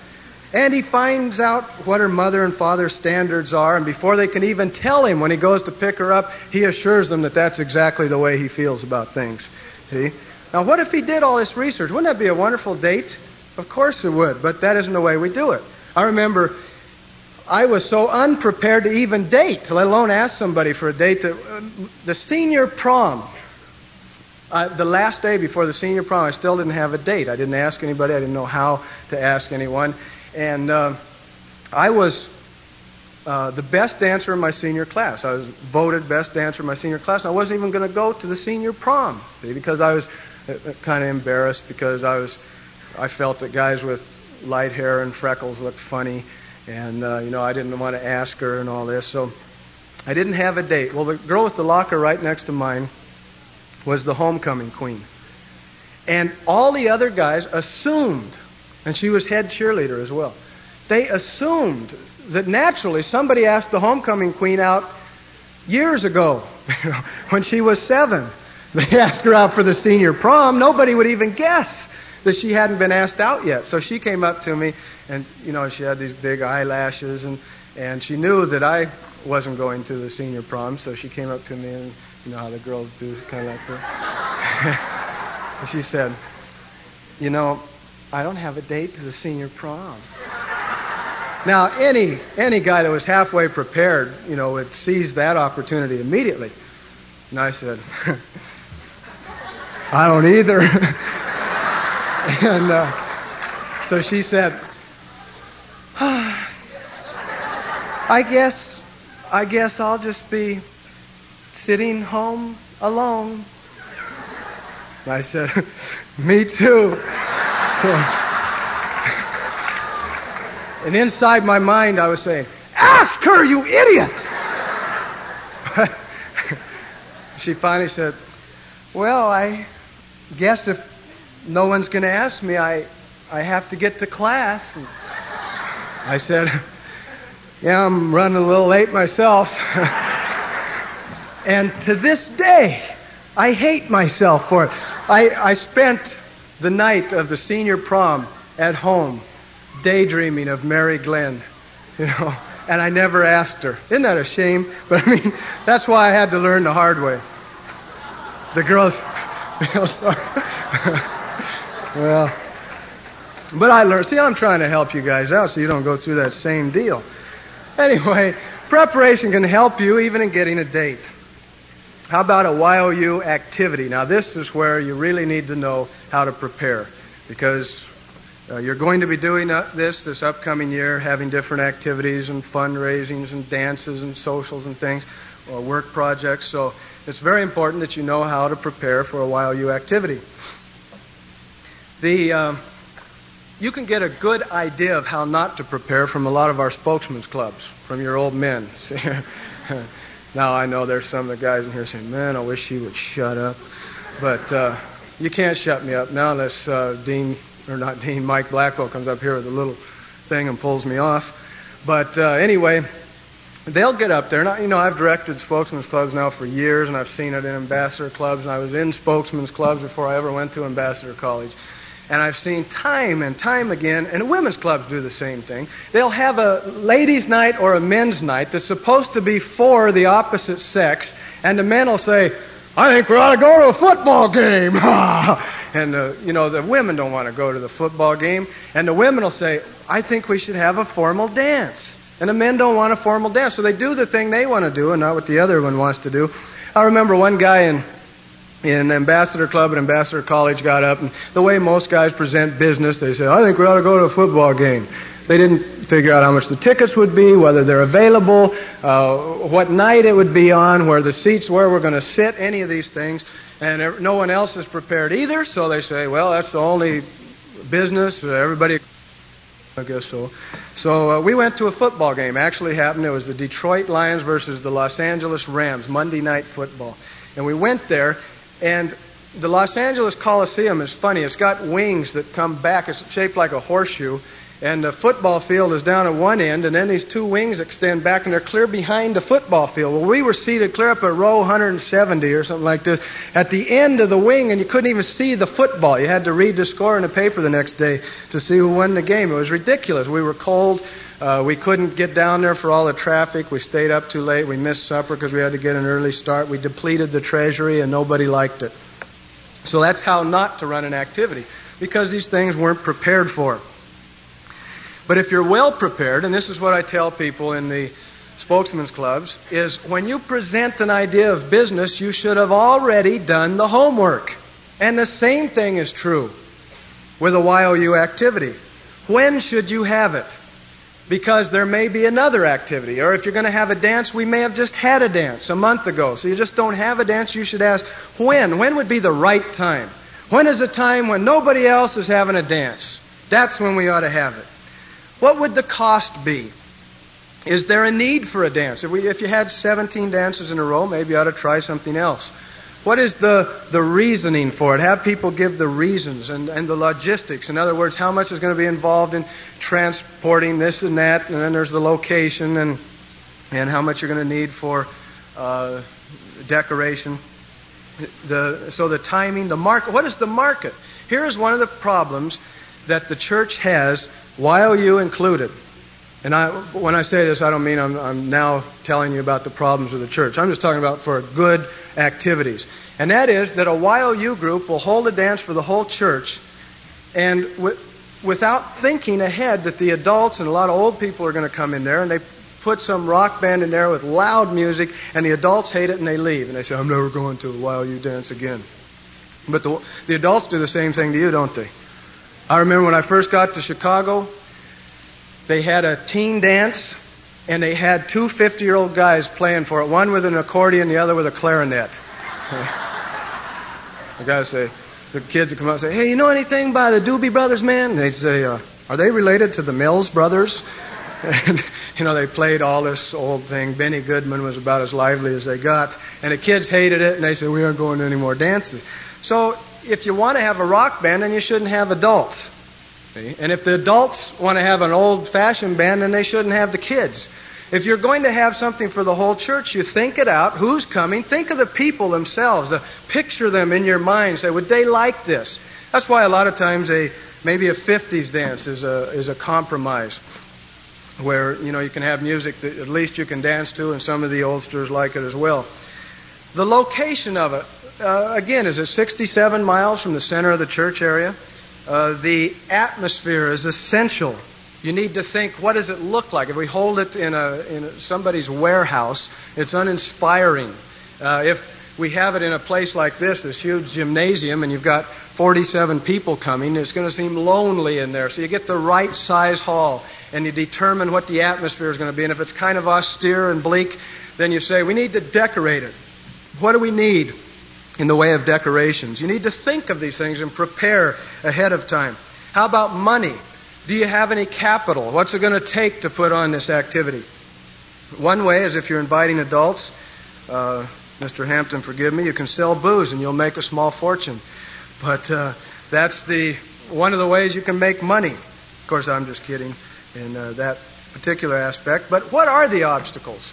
And he finds out what her mother and father's standards are, and before they can even tell him when he goes to pick her up, he assures them that that's exactly the way he feels about things. See? Now, what if he did all this research? Wouldn't that be a wonderful date? Of course it would, but that isn't the way we do it. I remember I was so unprepared to even date, let alone ask somebody for a date. The senior prom, the last day before the senior prom, I still didn't have a date. I didn't ask anybody. I didn't know how to ask anyone. And I was the best dancer in my senior class. I was voted best dancer in my senior class. I wasn't even going to go to the senior prom because I was kind of embarrassed because I felt that guys with light hair and freckles looked funny. And, I didn't want to ask her and all this. So I didn't have a date. Well, the girl with the locker right next to mine was the homecoming queen. And all the other guys assumed, and she was head cheerleader as well, they assumed that naturally somebody asked the homecoming queen out years ago when she was 7. They asked her out for the senior prom. Nobody would even guess that she hadn't been asked out yet. So she came up to me, and, she had these big eyelashes, and she knew that I wasn't going to the senior prom, so she came up to me, and you know how the girls do, kind of like that. And she said, I don't have a date to the senior prom. Now, any guy that was halfway prepared, would seize that opportunity immediately. And I said, I don't either. And so she said, I guess I'll just be sitting home alone. And I said, me too. And inside my mind I was saying, ask her, you idiot! But she finally said, well, I guess if no one's going to ask me, I have to get to class. And I said, yeah, I'm running a little late myself. And to this day, I hate myself for it. I spent the night of the senior prom at home daydreaming of Mary Glenn, and I never asked her. Isn't that a shame? But I mean, that's why I had to learn the hard way. The girls, well, but I learned. See, I'm trying to help you guys out so you don't go through that same deal. Anyway, preparation can help you even in getting a date. How about a YOU activity? Now, this is where you really need to know how to prepare, because you're going to be doing this upcoming year, having different activities and fundraisings and dances and socials and things, or work projects. So it's very important that you know how to prepare for a YOU activity. You can get a good idea of how not to prepare from a lot of our spokesmen's clubs, from your old men. Now, I know there's some of the guys in here saying, man, I wish you would shut up. But you can't shut me up now unless Mike Blackwell comes up here with a little thing and pulls me off. But anyway, they'll get up there. Now, I've directed spokesmen's clubs now for years, and I've seen it in ambassador clubs, and I was in spokesmen's clubs before I ever went to ambassador college. And I've seen time and time again, and women's clubs do the same thing. They'll have a ladies' night or a men's night that's supposed to be for the opposite sex, and the men will say, I think we ought to go to a football game. And, the women don't want to go to the football game. And the women will say, I think we should have a formal dance. And the men don't want a formal dance. So they do the thing they want to do and not what the other one wants to do. I remember one guy in Ambassador Club at Ambassador College got up, and the way most guys present business, they say, I think we ought to go to a football game. They didn't figure out how much the tickets would be, whether they're available, what night it would be on, where the seats, where we're going to sit, any of these things. And no one else is prepared either, so they say, well, that's the only business. Everybody, I guess so. So we went to a football game. Actually happened. It was the Detroit Lions versus the Los Angeles Rams, Monday Night Football. And we went there, and the Los Angeles Coliseum is funny. It's got wings that come back. It's shaped like a horseshoe. And the football field is down at one end, and then these two wings extend back, and they're clear behind the football field. Well, we were seated clear up at row 170 or something like this, at the end of the wing, and you couldn't even see the football. You had to read the score in the paper the next day to see who won the game. It was ridiculous. We were cold. We couldn't get down there for all the traffic. We stayed up too late. We missed supper because we had to get an early start. We depleted the treasury, and nobody liked it. So that's how not to run an activity, because these things weren't prepared for. But if you're well prepared, and this is what I tell people in the spokesmen's clubs, is when you present an idea of business, you should have already done the homework. And the same thing is true with a YOU activity. When should you have it? Because there may be another activity. Or if you're going to have a dance, we may have just had a dance a month ago. So you just don't have a dance. You should ask, when? When would be the right time? When is the time when nobody else is having a dance? That's when we ought to have it. What would the cost be? Is there a need for a dance? If you had 17 dances in a row, maybe you ought to try something else. What is the reasoning for it? Have people give the reasons and the logistics. In other words, how much is going to be involved in transporting this and that, and then there's the location and how much you're going to need for decoration. So the timing, the market. What is the market? Here is one of the problems that the church has, YOU included. And when I say this, I don't mean I'm now telling you about the problems of the church. I'm just talking about for good activities. And that is that a YOU group will hold a dance for the whole church, and without thinking ahead that the adults and a lot of old people are going to come in there, and they put some rock band in there with loud music, and the adults hate it and they leave. And they say, I'm never going to a YOU dance again. But the adults do the same thing to you, don't they? I remember when I first got to Chicago, they had a teen dance, and they had two 50-year-old guys playing for it, one with an accordion, the other with a clarinet. The guys say, the kids would come up and say, hey, you know anything by the Doobie Brothers, man? And they'd say, are they related to the Mills Brothers? And, they played all this old thing. Benny Goodman was about as lively as they got. And the kids hated it, and they said, we aren't going to any more dances. So if you want to have a rock band, then you shouldn't have adults. See? And if the adults want to have an old-fashioned band, then they shouldn't have the kids. If you're going to have something for the whole church, you think it out. Who's coming? Think of the people themselves. Picture them in your mind. Say, would they like this? That's why a lot of times maybe a 50s dance is a compromise, where you can have music that at least you can dance to, and some of the oldsters like it as well. The location of it, again, is it 67 miles from the center of the church area? The atmosphere is essential. You need to think, what does it look like? If we hold it in somebody's warehouse, it's uninspiring. If we have it in a place like this huge gymnasium, and you've got 47 people coming, it's going to seem lonely in there. So you get the right size hall, and you determine what the atmosphere is going to be. And if it's kind of austere and bleak, then you say, we need to decorate it. What do we need in the way of decorations? You need to think of these things and prepare ahead of time. How about money? Do you have any capital? What's it going to take to put on this activity? One way is if you're inviting adults, Mr. Hampton, forgive me, you can sell booze and you'll make a small fortune. But that's one of the ways you can make money. Of course, I'm just kidding in that particular aspect. But what are the obstacles?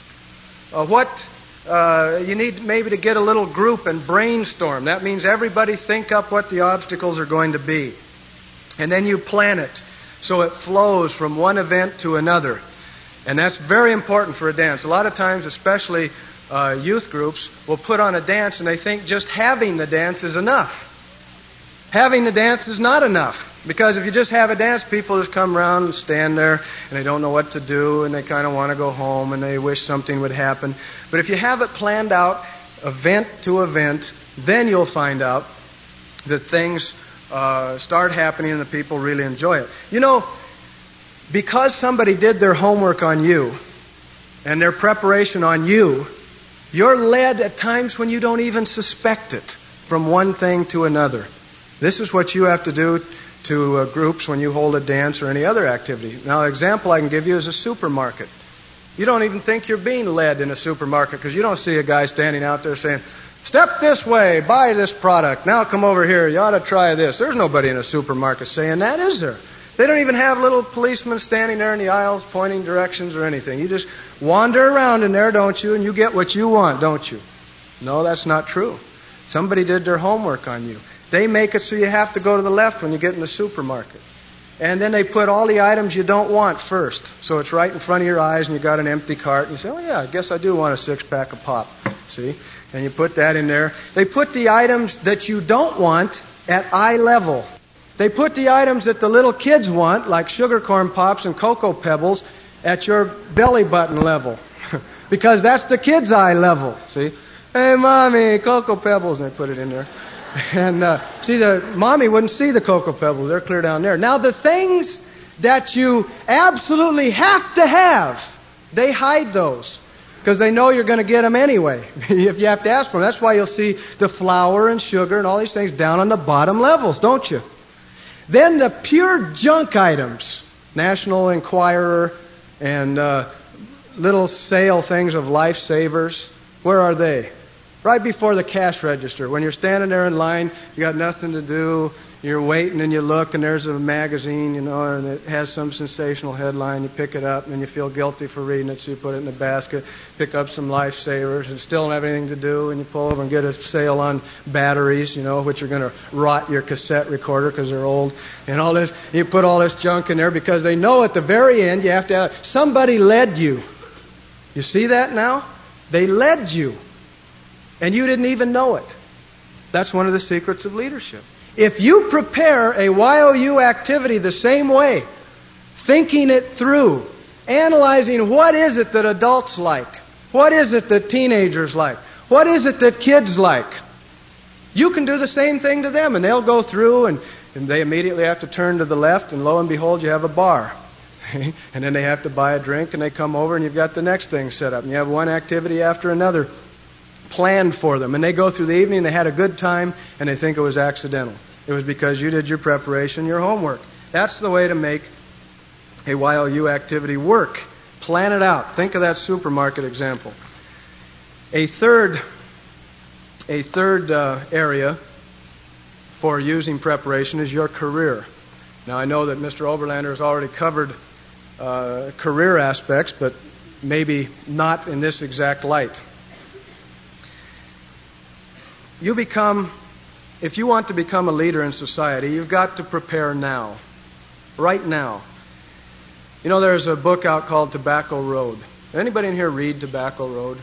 You need maybe to get a little group and brainstorm. That means everybody think up what the obstacles are going to be. And then you plan it so it flows from one event to another. And that's very important for a dance. A lot of times, especially youth groups, will put on a dance and they think just having the dance is enough. Having the dance is not enough. Because if you just have a dance, people just come around and stand there and they don't know what to do and they kind of want to go home and they wish something would happen. But if you have it planned out, event to event, then you'll find out that things start happening and the people really enjoy it. Because somebody did their homework on you and their preparation on you, you're led at times when you don't even suspect it from one thing to another. This is what you have to do to groups when you hold a dance or any other activity. Now, an example I can give you is a supermarket. You don't even think you're being led in a supermarket because you don't see a guy standing out there saying, step this way, buy this product, now come over here, you ought to try this. There's nobody in a supermarket saying that, is there? They don't even have little policemen standing there in the aisles pointing directions or anything. You just wander around in there, don't you, and you get what you want, don't you? No, that's not true. Somebody did their homework on you. They make it so you have to go to the left when you get in the supermarket. And then they put all the items you don't want first. So it's right in front of your eyes and you got an empty cart. And you say, oh yeah, I guess I do want a 6-pack of pop. See? And you put that in there. They put the items that you don't want at eye level. They put the items that the little kids want, like sugar corn pops and Cocoa Pebbles, at your belly button level. Because that's the kids' eye level. See? Hey, Mommy, Cocoa Pebbles. And they put it in there. And see, the Mommy wouldn't see the Cocoa Pebbles. They're clear down there. Now, the things that you absolutely have to have, they hide those. Because they know you're going to get them anyway, if you have to ask for them. That's why you'll see the flour and sugar and all these things down on the bottom levels, don't you? Then the pure junk items, National Enquirer and little sale things of Lifesavers, where are they? Right before the cash register. When you're standing there in line, you got nothing to do, you're waiting and you look and there's a magazine, and it has some sensational headline. You pick it up and then you feel guilty for reading it, so you put it in the basket, pick up some Lifesavers and still don't have anything to do, and you pull over and get a sale on batteries, which are going to rot your cassette recorder because they're old, and all this. You put all this junk in there because they know at the very end you have to have, somebody led you. You see that now? They led you. And you didn't even know it. That's one of the secrets of leadership. If you prepare a YOU activity the same way, thinking it through, analyzing what is it that adults like, what is it that teenagers like, what is it that kids like, you can do the same thing to them, and they'll go through, and they immediately have to turn to the left, and lo and behold, you have a bar. And then they have to buy a drink, and they come over, and you've got the next thing set up, and you have one activity after another planned for them. And they go through the evening, they had a good time, and they think it was accidental. It was because you did your preparation, your homework. That's the way to make a YOU activity work. Plan it out. Think of that supermarket example. A third area for using preparation is your career. Now, I know that Mr. Oberlander has already covered career aspects, but maybe not in this exact light. If you want to become a leader in society, you've got to prepare now. Right now. There's a book out called Tobacco Road. Anybody in here read Tobacco Road?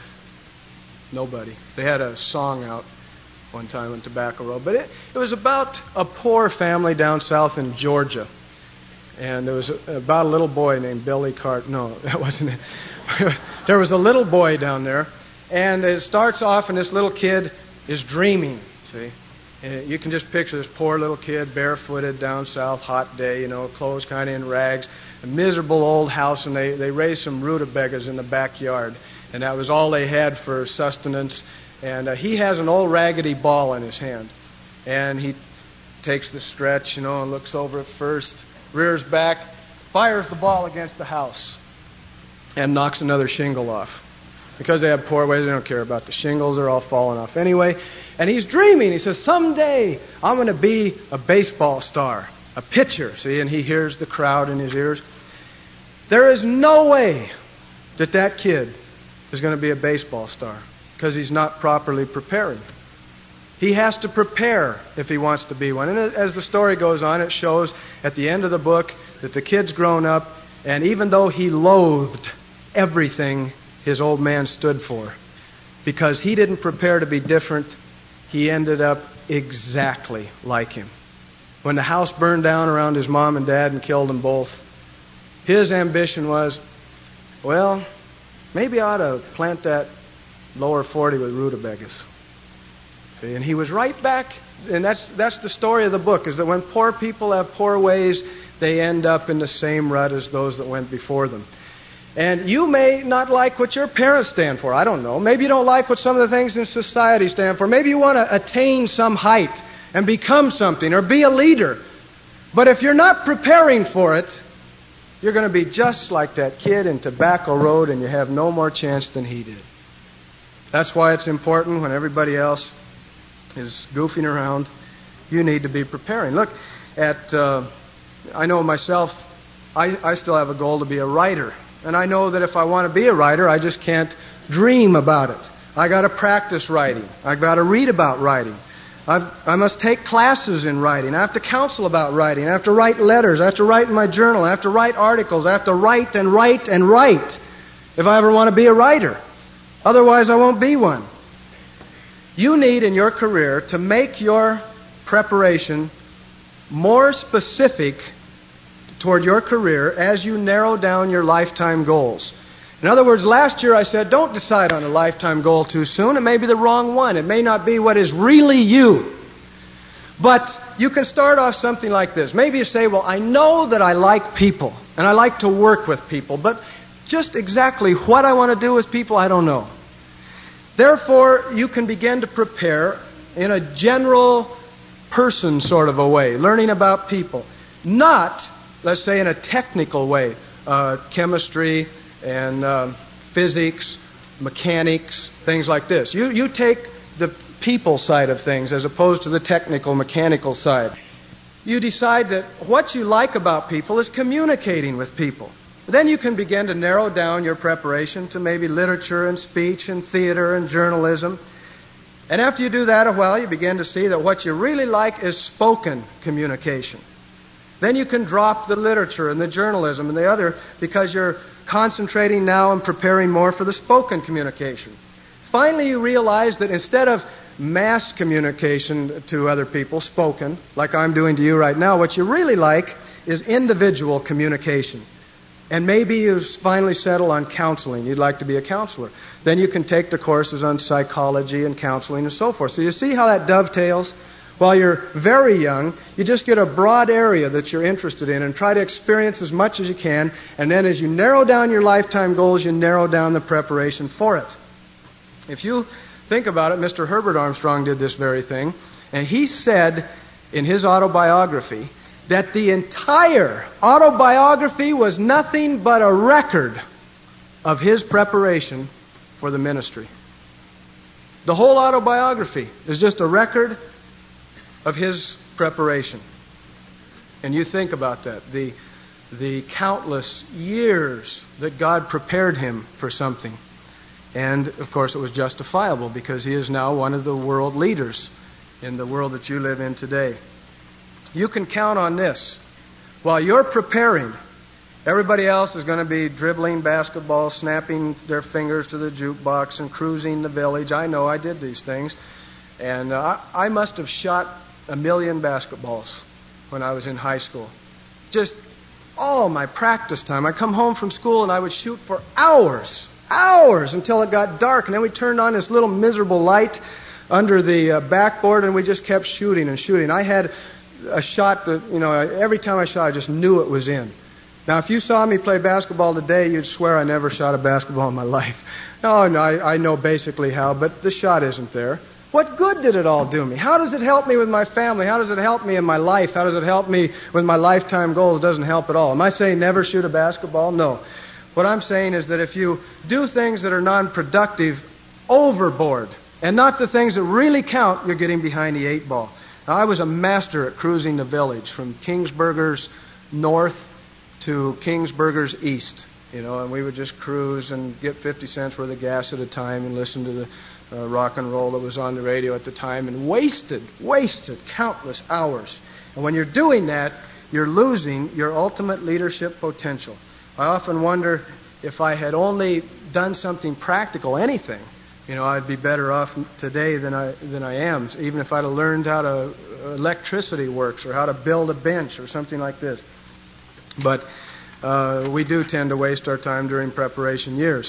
Nobody. They had a song out one time on Tobacco Road. But it was about a poor family down south in Georgia. And it was about a little boy named Billy Cart. No, that wasn't it. There was a little boy down there. And it starts off, and this little kid is dreaming, see? You can just picture this poor little kid, barefooted, down south, hot day, clothes kind of in rags, a miserable old house, and they raised some rutabagas in the backyard. And that was all they had for sustenance. And he has an old raggedy ball in his hand. And he takes the stretch, and looks over it first, rears back, fires the ball against the house, and knocks another shingle off. Because they have poor ways, they don't care about the shingles. They're all falling off anyway. And he's dreaming. He says, someday I'm going to be a baseball star, a pitcher. See, and he hears the crowd in his ears. There is no way that kid is going to be a baseball star because he's not properly preparing. He has to prepare if he wants to be one. And as the story goes on, it shows at the end of the book that the kid's grown up, and even though he loathed everything his old man stood for, because he didn't prepare to be different, he ended up exactly like him. When the house burned down around his mom and dad and killed them both, his ambition was, well, maybe I ought to plant that lower 40 with rutabagas. See, and he was right back, and that's the story of the book, is that when poor people have poor ways, they end up in the same rut as those that went before them. And you may not like what your parents stand for. I don't know. Maybe you don't like what some of the things in society stand for. Maybe you want to attain some height and become something or be a leader. But if you're not preparing for it, you're going to be just like that kid in Tobacco Road, and you have no more chance than he did. That's why it's important when everybody else is goofing around, you need to be preparing. Look at I know myself, I still have a goal to be a writer. And I know that if I want to be a writer, I just can't dream about it. I got to practice writing. I got to read about writing. I must take classes in writing. I have to counsel about writing. I have to write letters. I have to write in my journal. I have to write articles. I have to write and write and write if I ever want to be a writer. Otherwise, I won't be one. You need in your career to make your preparation more specific toward your career as you narrow down your lifetime goals. In other words, last year I said, don't decide on a lifetime goal too soon. It may be the wrong one. It may not be what is really you. But you can start off something like this. Maybe you say, well, I know that I like people, and I like to work with people, but just exactly what I want to do with people, I don't know. Therefore, you can begin to prepare in a general person sort of a way, learning about people. Not, let's say, in a technical way, chemistry and physics, mechanics, things like this. You take the people side of things as opposed to the technical, mechanical side. You decide that what you like about people is communicating with people. Then you can begin to narrow down your preparation to maybe literature and speech and theater and journalism. And after you do that a while, you begin to see that what you really like is spoken communication. Then you can drop the literature and the journalism and the other because you're concentrating now and preparing more for the spoken communication. Finally, you realize that instead of mass communication to other people, spoken, like I'm doing to you right now, what you really like is individual communication. And maybe you finally settle on counseling. You'd like to be a counselor. Then you can take the courses on psychology and counseling and so forth. So you see how that dovetails? While you're very young, you just get a broad area that you're interested in and try to experience as much as you can. And then as you narrow down your lifetime goals, you narrow down the preparation for it. If you think about it, Mr. Herbert Armstrong did this very thing. And he said in his autobiography that the entire autobiography was nothing but a record of his preparation for the ministry. The whole autobiography is just a record of his preparation. And you think about that, the countless years that God prepared him for something. And, of course, it was justifiable because he is now one of the world leaders in the world that you live in today. You can count on this. While you're preparing, everybody else is going to be dribbling basketball, snapping their fingers to the jukebox and cruising the village. I know I did these things. And I must have shot 1 million basketballs when I was in high school. Just all my practice time. I'd come home from school and I would shoot for hours until it got dark. And then we turned on this little miserable light under the backboard and we just kept shooting and shooting. I had a shot that, every time I shot, I just knew it was in. Now, if you saw me play basketball today, you'd swear I never shot a basketball in my life. No, I know basically how, but the shot isn't there. What good did it all do me? How does it help me with my family? How does it help me in my life? How does it help me with my lifetime goals? It doesn't help at all. Am I saying never shoot a basketball? No. What I'm saying is that if you do things that are non-productive overboard and not the things that really count, you're getting behind the 8 ball. Now, I was a master at cruising the village from Kingsburgers north to Kingsburgers east. And we would just cruise and get 50 cents worth of gas at a time and listen to the rock and roll that was on the radio at the time and wasted countless hours. And when you're doing that, you're losing your ultimate leadership potential. I often wonder if I had only done something practical, anything, I'd be better off today than I am, even if I'd have learned how to electricity works or how to build a bench or something like this. But we do tend to waste our time during preparation years.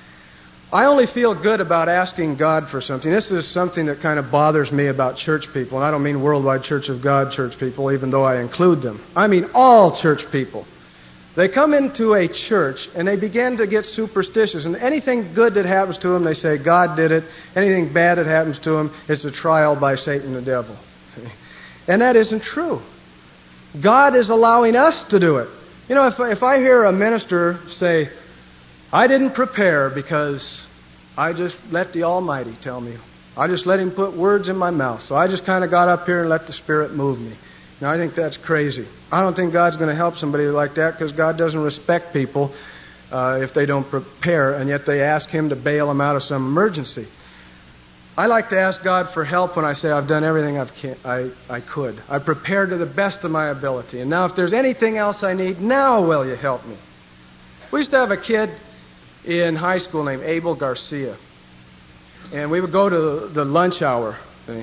I only feel good about asking God for something. This is something that kind of bothers me about church people. And I don't mean Worldwide Church of God church people, even though I include them. I mean all church people. They come into a church and they begin to get superstitious. And anything good that happens to them, they say, God did it. Anything bad that happens to them, it's a trial by Satan the devil. And that isn't true. God is allowing us to do it. If I hear a minister say, I didn't prepare because I just let the Almighty tell me. I just let Him put words in my mouth. So I just kind of got up here and let the Spirit move me. Now, I think that's crazy. I don't think God's going to help somebody like that because God doesn't respect people if they don't prepare, and yet they ask Him to bail them out of some emergency. I like to ask God for help when I say I've done everything I could. I prepared to the best of my ability. And now if there's anything else I need, now will you help me? We used to have a kid in high school named Abel Garcia. And we would go to the lunch hour.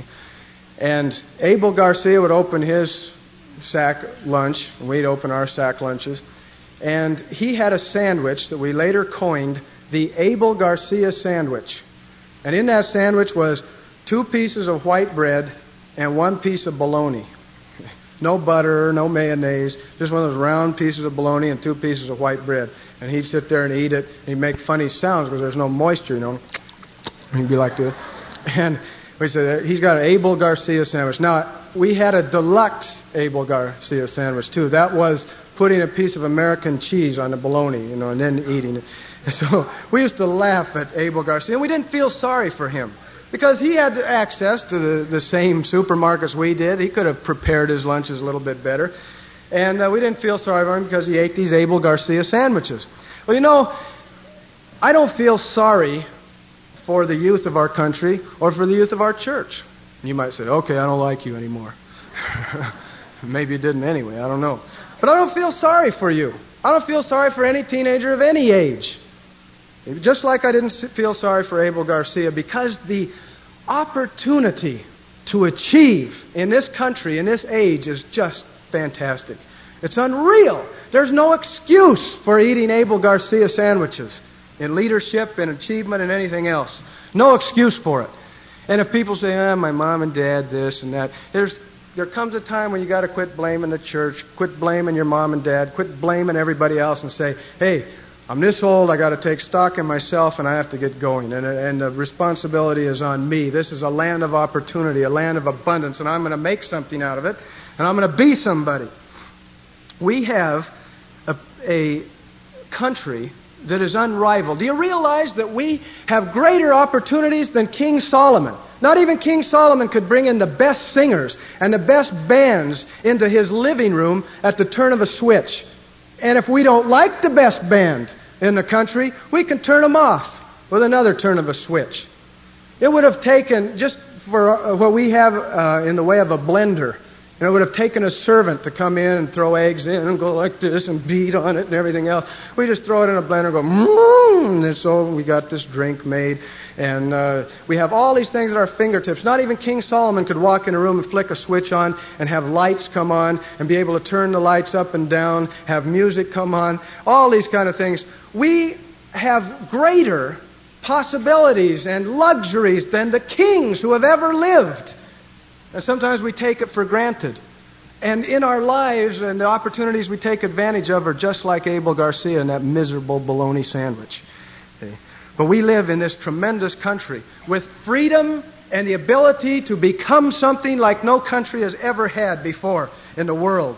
And Abel Garcia would open his sack lunch, and we'd open our sack lunches. And he had a sandwich that we later coined the Abel Garcia sandwich. And in that sandwich was 2 pieces of white bread and 1 piece of bologna. No butter, no mayonnaise, just one of those round pieces of bologna and 2 pieces of white bread. And he'd sit there and eat it, and he'd make funny sounds because there's no moisture, He'd be like this. And we said, he's got an Abel Garcia sandwich. Now, we had a deluxe Abel Garcia sandwich, too. That was putting a piece of American cheese on the bologna, and then eating it. And so we used to laugh at Abel Garcia, and we didn't feel sorry for him because he had access to the same supermarkets we did. He could have prepared his lunches a little bit better. And we didn't feel sorry for him because he ate these Abel Garcia sandwiches. Well, I don't feel sorry for the youth of our country or for the youth of our church. And you might say, okay, I don't like you anymore. Maybe you didn't anyway, I don't know. But I don't feel sorry for you. I don't feel sorry for any teenager of any age. Just like I didn't feel sorry for Abel Garcia, because the opportunity to achieve in this country, in this age, is just fantastic. It's unreal. There's no excuse for eating Abel Garcia sandwiches in leadership, in achievement, and anything else. No excuse for it. And if people say, my mom and dad, this and that, there comes a time when you got to quit blaming the church, quit blaming your mom and dad, quit blaming everybody else, and say, hey, I'm this old, I got to take stock in myself, and I have to get going. And the responsibility is on me. This is a land of opportunity, a land of abundance, and I'm going to make something out of it, and I'm going to be somebody. We have a country that is unrivaled. Do you realize that we have greater opportunities than King Solomon? Not even King Solomon could bring in the best singers and the best bands into his living room at the turn of a switch. And if we don't like the best band in the country, we can turn them off with another turn of a switch. It would have taken, just for what we have in the way of a blender, it would have taken a servant to come in and throw eggs in and go like this and beat on it and everything else. We just throw it in a blender and go, and so we got this drink made. And we have all these things at our fingertips. Not even King Solomon could walk in a room and flick a switch on and have lights come on and be able to turn the lights up and down, have music come on, all these kind of things. We have greater possibilities and luxuries than the kings who have ever lived. And sometimes we take it for granted. And in our lives and the opportunities we take advantage of are just like Abel Garcia and that miserable bologna sandwich. Okay. But we live in this tremendous country with freedom and the ability to become something like no country has ever had before in the world.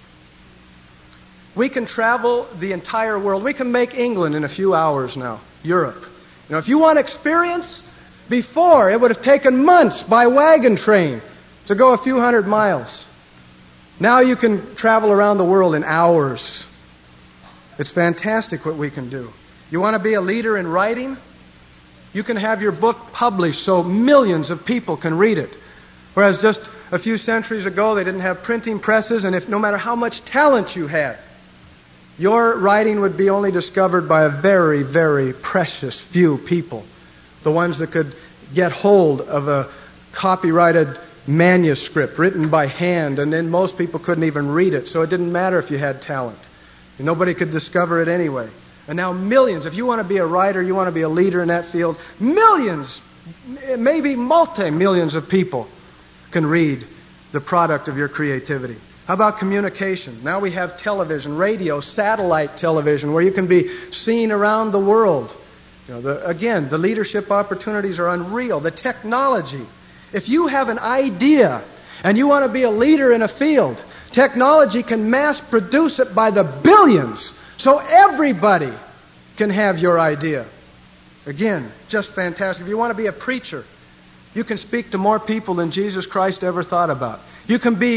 We can travel the entire world. We can make England in a few hours now. Europe. If you want experience, before it would have taken months by wagon train to go a few hundred miles. Now you can travel around the world in hours. It's fantastic what we can do. You want to be a leader in writing? You can have your book published so millions of people can read it. Whereas just a few centuries ago, they didn't have printing presses, and no matter how much talent you had, your writing would be only discovered by a very, very precious few people. The ones that could get hold of a copyrighted manuscript written by hand, and then most people couldn't even read it, so it didn't matter if you had talent. Nobody could discover it anyway. And now millions, if you want to be a writer, you want to be a leader in that field, millions, maybe multi-millions of people can read the product of your creativity. How about communication? Now we have television, radio, satellite television, where you can be seen around the world. Again, the leadership opportunities are unreal. The technology. If you have an idea and you want to be a leader in a field, technology can mass produce it by the billions. So everybody can have your idea. Again, just fantastic. If you want to be a preacher, you can speak to more people than Jesus Christ ever thought about. You can be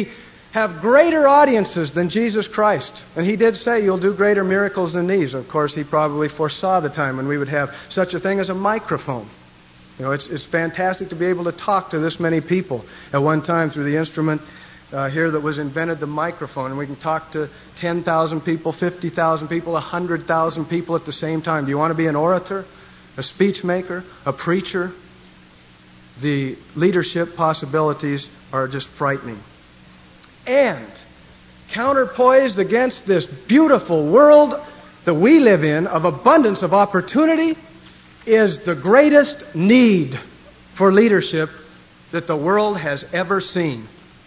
have greater audiences than Jesus Christ. And He did say, you'll do greater miracles than these. Of course, He probably foresaw the time when we would have such a thing as a microphone. You know, it's fantastic to be able to talk to this many people at one time through the instrument here that was invented, the microphone. And we can talk to 10,000 people, 50,000 people, 100,000 people at the same time. Do you want to be an orator, a speech maker, a preacher? The leadership possibilities are just frightening. And counterpoised against this beautiful world that we live in of abundance of opportunity is the greatest need for leadership that the world has ever seen.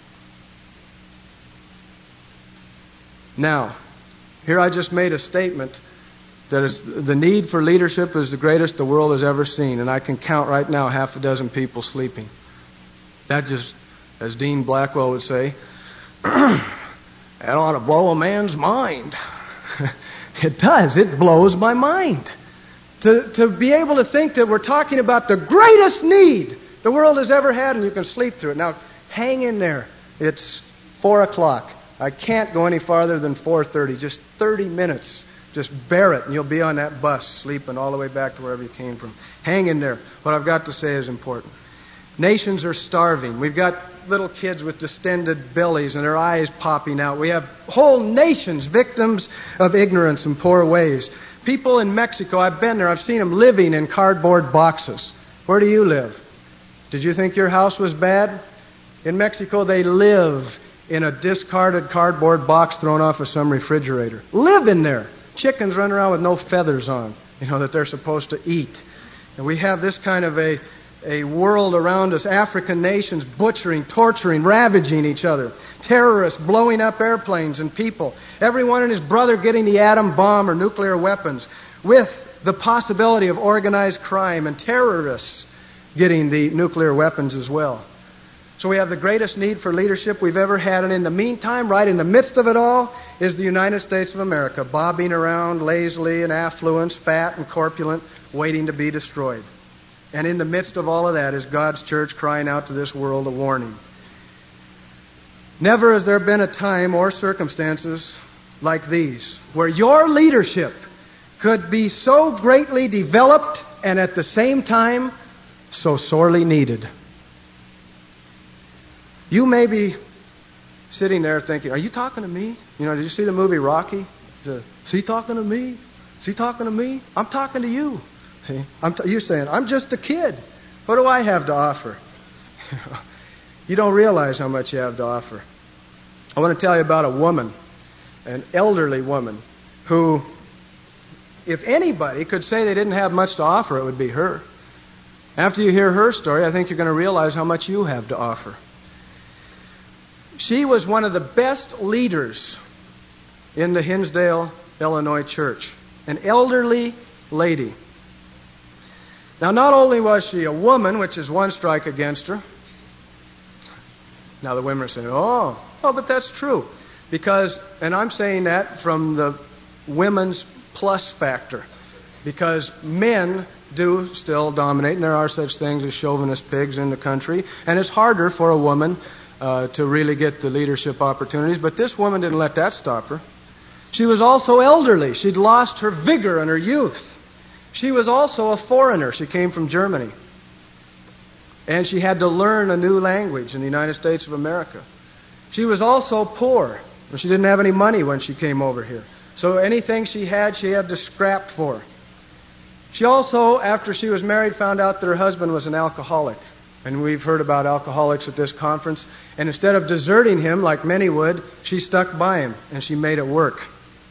Now, here I just made a statement that is, the need for leadership is the greatest the world has ever seen, and I can count right now half a dozen people sleeping. That just, as Dean Blackwell would say, that ought to blow a man's mind. It does. It blows my mind. To be able to think that we're talking about the greatest need the world has ever had, and you can sleep through it. Now, hang in there. It's 4 o'clock. I can't go any farther than 4:30. Just 30 minutes. Just bear it, and you'll be on that bus sleeping all the way back to wherever you came from. Hang in there. What I've got to say is important. Nations are starving. We've got little kids with distended bellies and their eyes popping out. We have whole nations victims of ignorance and poor ways. People in Mexico, I've been there, I've seen them living in cardboard boxes. Where do you live? Did you think your house was bad? In Mexico, they live in a discarded cardboard box thrown off of some refrigerator. Live in there. Chickens run around with no feathers on, that they're supposed to eat. And we have this kind of a world around us, African nations butchering, torturing, ravaging each other. Terrorists blowing up airplanes and people. Everyone and his brother getting the atom bomb or nuclear weapons, with the possibility of organized crime and terrorists getting the nuclear weapons as well. So we have the greatest need for leadership we've ever had. And in the meantime, right in the midst of it all, is the United States of America, bobbing around lazily in affluence, fat and corpulent, waiting to be destroyed. And in the midst of all of that is God's church crying out to this world a warning. Never has there been a time or circumstances like these where your leadership could be so greatly developed and at the same time so sorely needed. You may be sitting there thinking, are you talking to me? Did you see the movie Rocky? Is he talking to me? Is he talking to me? I'm talking to you. You're saying, I'm just a kid. What do I have to offer? You don't realize how much you have to offer. I want to tell you about a woman, an elderly woman, who, if anybody could say they didn't have much to offer, it would be her. After you hear her story, I think you're going to realize how much you have to offer. She was one of the best leaders in the Hinsdale, Illinois church. An elderly lady. Now, not only was she a woman, which is one strike against her. Now, the women are saying, oh, but that's true. Because, and I'm saying that from the women's plus factor. Because men do still dominate, and there are such things as chauvinist pigs in the country. And it's harder for a woman to really get the leadership opportunities. But this woman didn't let that stop her. She was also elderly. She'd lost her vigor and her youth. She was also a foreigner. She came from Germany. And she had to learn a new language in the United States of America. She was also poor. She didn't have any money when she came over here. So anything she had to scrap for. She also, after she was married, found out that her husband was an alcoholic. And we've heard about alcoholics at this conference. And instead of deserting him like many would, she stuck by him and she made it work.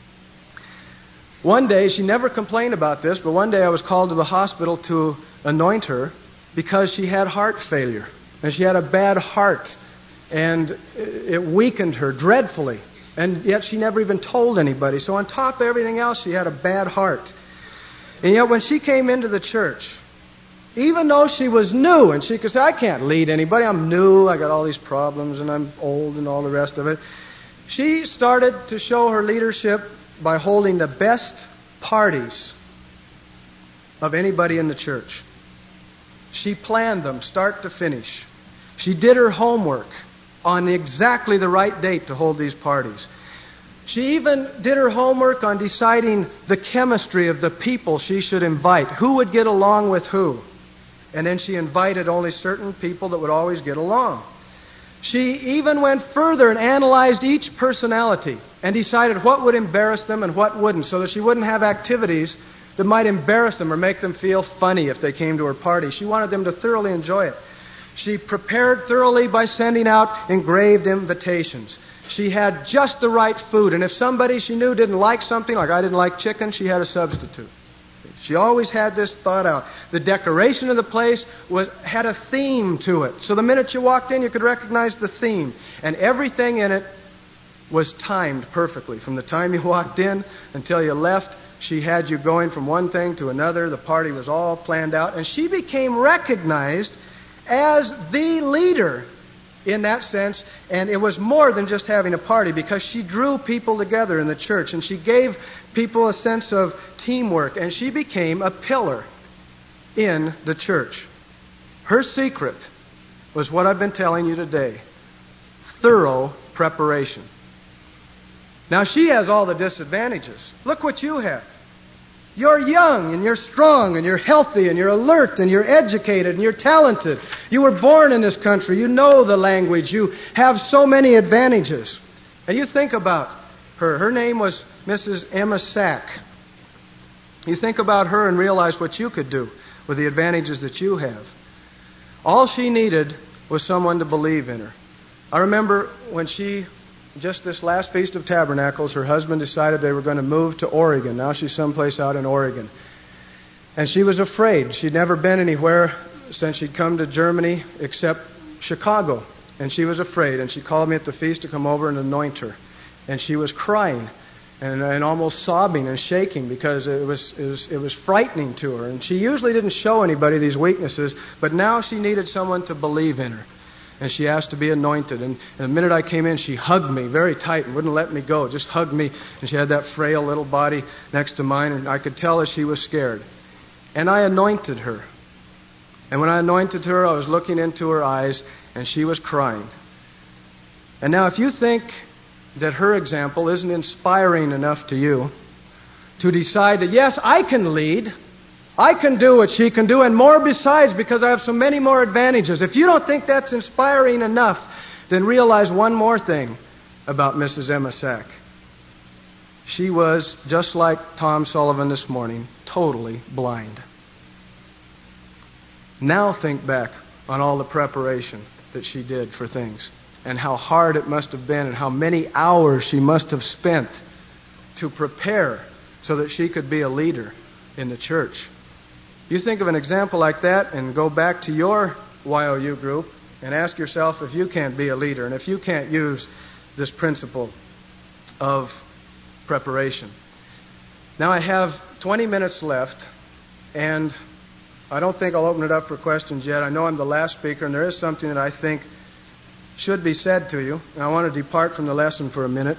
One day, she never complained about this, but one day I was called to the hospital to anoint her because she had heart failure. And she had a bad heart. And it weakened her dreadfully. And yet she never even told anybody. So on top of everything else, she had a bad heart. And yet when she came into the church, even though she was new, and she could say, I can't lead anybody, I'm new, I got all these problems, and I'm old, and all the rest of it. She started to show her leadership by holding the best parties of anybody in the church. She planned them, start to finish. She did her homework. on exactly the right date to hold these parties. She even did her homework on deciding the chemistry of the people she should invite, who would get along with who. And then she invited only certain people that would always get along. She even went further and analyzed each personality and decided what would embarrass them and what wouldn't, so that she wouldn't have activities that might embarrass them or make them feel funny if they came to her party. She wanted them to thoroughly enjoy it. She prepared thoroughly by sending out engraved invitations. She had just the right food, and if somebody she knew didn't like something, like I didn't like chicken, she had a substitute. She always had this thought out. The decoration of the place had a theme to it. So the minute you walked in, you could recognize the theme. And everything in it was timed perfectly. From the time you walked in until you left, she had you going from one thing to another. The party was all planned out. And she became recognized as the leader in that sense. And it was more than just having a party, because she drew people together in the church. And she gave people a sense of teamwork. And she became a pillar in the church. Her secret was what I've been telling you today. Thorough preparation. Now, she has all the disadvantages. Look what you have. You're young, and you're strong, and you're healthy, and you're alert, and you're educated, and you're talented. You were born in this country. You know the language. You have so many advantages. And you think about her. Her name was Mrs. Emma Sack. You think about her and realize what you could do with the advantages that you have. All she needed was someone to believe in her. I remember when just this last Feast of Tabernacles, her husband decided they were going to move to Oregon. Now she's someplace out in Oregon. And she was afraid. She'd never been anywhere since she'd come to Germany except Chicago. And she was afraid. And she called me at the feast to come over and anoint her. And she was crying and almost sobbing and shaking because it was frightening to her. And she usually didn't show anybody these weaknesses, but now she needed someone to believe in her. And she asked to be anointed. And the minute I came in, she hugged me very tight and wouldn't let me go. Just hugged me. And she had that frail little body next to mine. And I could tell as she was scared. And I anointed her. And when I anointed her, I was looking into her eyes, and she was crying. And now if you think that her example isn't inspiring enough to you to decide that, yes, I can lead, I can do what she can do, and more besides, because I have so many more advantages. If you don't think that's inspiring enough, then realize one more thing about Mrs. Emma Sack. She was, just like Tom Sullivan this morning, totally blind. Now think back on all the preparation that she did for things, and how hard it must have been, and how many hours she must have spent to prepare so that she could be a leader in the church. You think of an example like that and go back to your YOU group and ask yourself if you can't be a leader and if you can't use this principle of preparation. Now I have 20 minutes left, and I don't think I'll open it up for questions yet. I know I'm the last speaker, and there is something that I think should be said to you. And I want to depart from the lesson for a minute.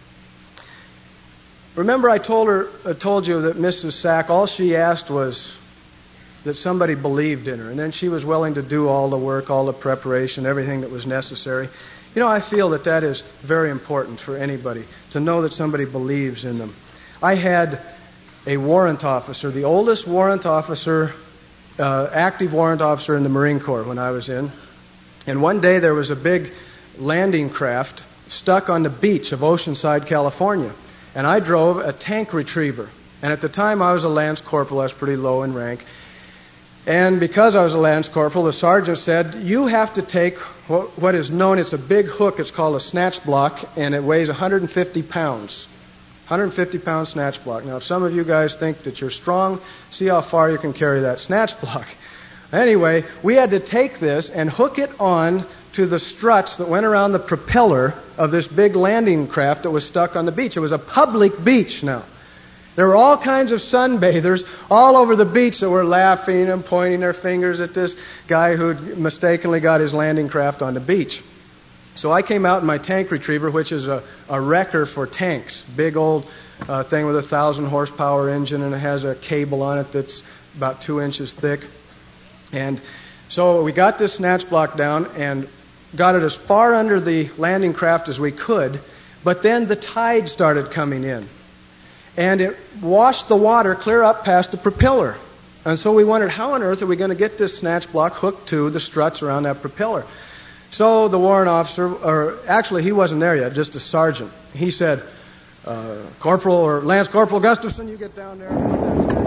Remember I told you that Mrs. Sack, all she asked was that somebody believed in her. And then she was willing to do all the work, all the preparation, everything that was necessary. You know, I feel that that is very important for anybody, to know that somebody believes in them. I had a warrant officer, the oldest warrant officer, active warrant officer in the Marine Corps when I was in. And one day there was a big landing craft stuck on the beach of Oceanside, California. And I drove a tank retriever. And at the time I was a lance corporal, I was pretty low in rank. And because I was a lance corporal, the sergeant said, you have to take what is known, it's a big hook, it's called a snatch block, and it weighs 150 pounds. 150-pound snatch block. Now, if some of you guys think that you're strong, see how far you can carry that snatch block. Anyway, we had to take this and hook it on to the struts that went around the propeller of this big landing craft that was stuck on the beach. It was a public beach now. There were all kinds of sunbathers all over the beach that were laughing and pointing their fingers at this guy who'd mistakenly got his landing craft on the beach. So I came out in my tank retriever, which is a wrecker for tanks. Big old thing with a 1,000 horsepower engine, and it has a cable on it that's about 2 inches thick. And so we got this snatch block down, and got it as far under the landing craft as we could, but then the tide started coming in. And it washed the water clear up past the propeller. And so we wondered, how on earth are we going to get this snatch block hooked to the struts around that propeller? So the warrant officer, or actually he wasn't there yet, just a sergeant, he said, Corporal or Lance Corporal Gustafson, you get down there and put that snatch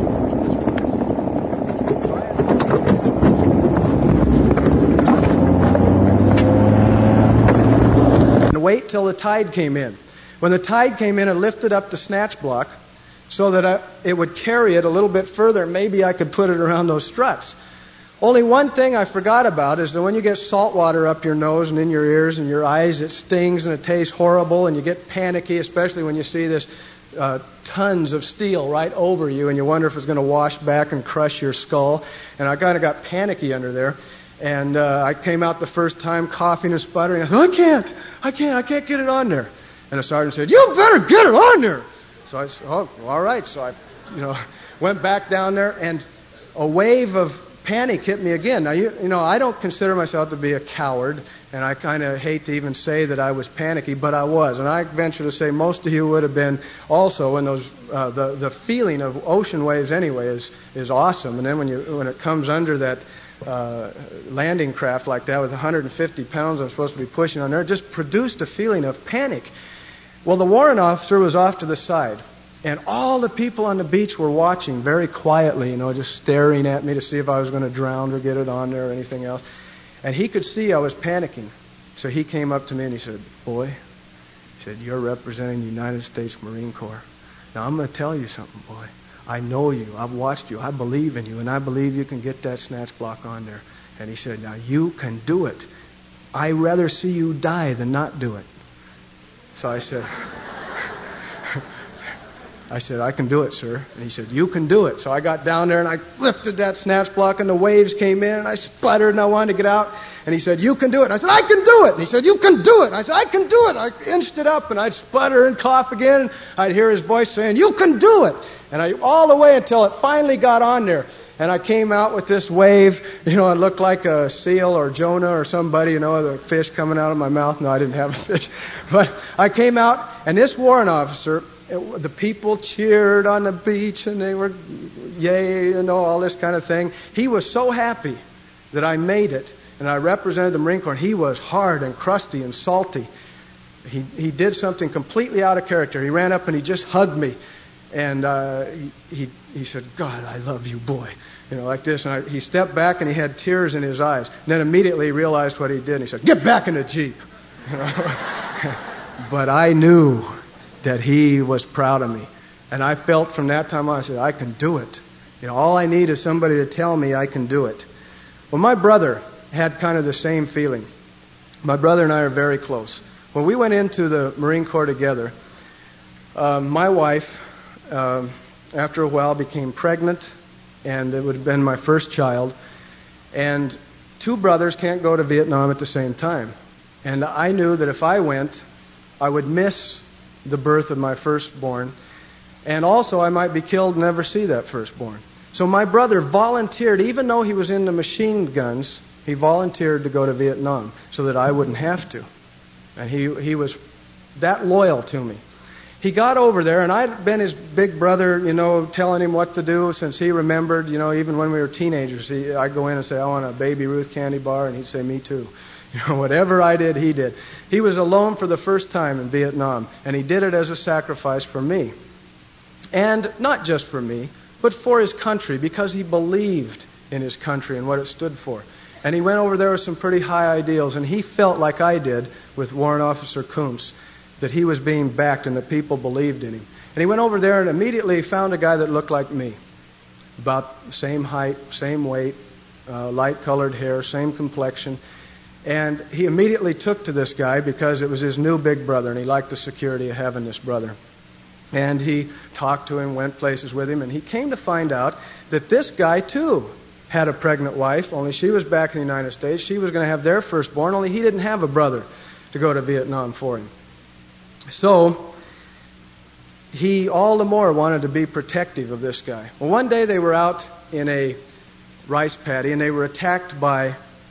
block. And wait till the tide came in. When the tide came in, it lifted up the snatch block so that it would carry it a little bit further. Maybe I could put it around those struts. Only one thing I forgot about is that when you get salt water up your nose and in your ears and your eyes, it stings and it tastes horrible and you get panicky, especially when you see this tons of steel right over you and you wonder if it's going to wash back and crush your skull. And I kind of got panicky under there. And I came out the first time coughing and sputtering. I said, I can't get it on there. And the sergeant said, you better get it on there. So I said, oh, all right. So I, went back down there and a wave of panic hit me again. Now, I don't consider myself to be a coward, and I kind of hate to even say that I was panicky, but I was. And I venture to say most of you would have been also. And those the feeling of ocean waves anyway is awesome. And then when it comes under that landing craft like that with 150 pounds I'm supposed to be pushing on there, it just produced a feeling of panic. Well, the warrant officer was off to the side. And all the people on the beach were watching very quietly, just staring at me to see if I was going to drown or get it on there or anything else. And he could see I was panicking. So he came up to me and he said, boy, he said, you're representing the United States Marine Corps. Now, I'm going to tell you something, boy. I know you. I've watched you. I believe in you. And I believe you can get that snatch block on there. And he said, now, you can do it. I'd rather see you die than not do it. So I said... I can do it, sir. And he said, you can do it. So I got down there and I lifted that snatch block and the waves came in and I sputtered and I wanted to get out. And he said, you can do it. And I said, I can do it. And he said, you can do it. And I said, I can do it. I inched it up and I'd sputter and cough again. And I'd hear his voice saying, you can do it. And all the way until it finally got on there. And I came out with this wave. It looked like a seal or Jonah or somebody, the fish coming out of my mouth. No, I didn't have a fish. But I came out and this warrant officer... the people cheered on the beach and they were, yay, all this kind of thing. He was so happy that I made it and I represented the Marine Corps. He was hard and crusty and salty. He did something completely out of character. He ran up and he just hugged me. And he said, God, I love you, boy. Like this. And he stepped back and he had tears in his eyes. And then immediately realized what he did. And he said, get back in the Jeep. But I knew that he was proud of me. And I felt from that time on, I said, I can do it. All I need is somebody to tell me I can do it. Well, my brother had kind of the same feeling. My brother and I are very close. When we went into the Marine Corps together, my wife, after a while, became pregnant, and it would have been my first child. And two brothers can't go to Vietnam at the same time. And I knew that if I went, I would miss the birth of my firstborn, and also I might be killed and never see that firstborn. So my brother volunteered, even though he was in the machine guns, he volunteered to go to Vietnam so that I wouldn't have to. And he was that loyal to me. He got over there, and I'd been his big brother, telling him what to do since he remembered, even when we were teenagers. I'd go in and say, I want a Baby Ruth candy bar, and he'd say, me too. Whatever I did, he did. He was alone for the first time in Vietnam, and he did it as a sacrifice for me. And not just for me, but for his country, because he believed in his country and what it stood for. And he went over there with some pretty high ideals, and he felt like I did with Warrant Officer Koontz, that he was being backed and that people believed in him. And he went over there and immediately found a guy that looked like me. About the same height, same weight, light-colored hair, same complexion. And he immediately took to this guy because it was his new big brother, and he liked the security of having this brother. And he talked to him, went places with him, and he came to find out that this guy, too, had a pregnant wife, only she was back in the United States. She was going to have their firstborn, only he didn't have a brother to go to Vietnam for him. So he all the more wanted to be protective of this guy. Well, one day they were out in a rice paddy, and they were attacked by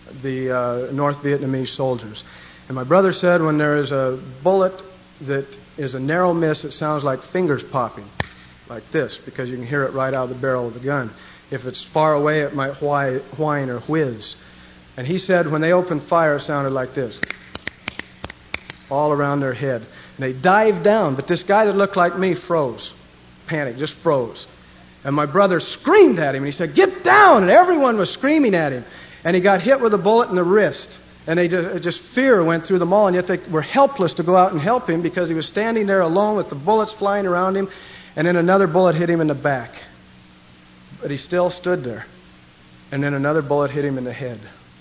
the North Vietnamese soldiers. And my brother said when there is a bullet that is a narrow miss, it sounds like fingers popping, like this, because you can hear it right out of the barrel of the gun. If it's far away, it might whine or whiz. And he said when they opened fire, it sounded like this, all around their head. And they dived down, but this guy that looked like me froze, panicked, just froze. And my brother screamed at him, and he said, "Get down!" And everyone was screaming at him. And he got hit with a bullet in the wrist. And just fear went through them all, and yet they were helpless to go out and help him because he was standing there alone with the bullets flying around him, and then another bullet hit him in the back. But he still stood there. And then another bullet hit him in the head.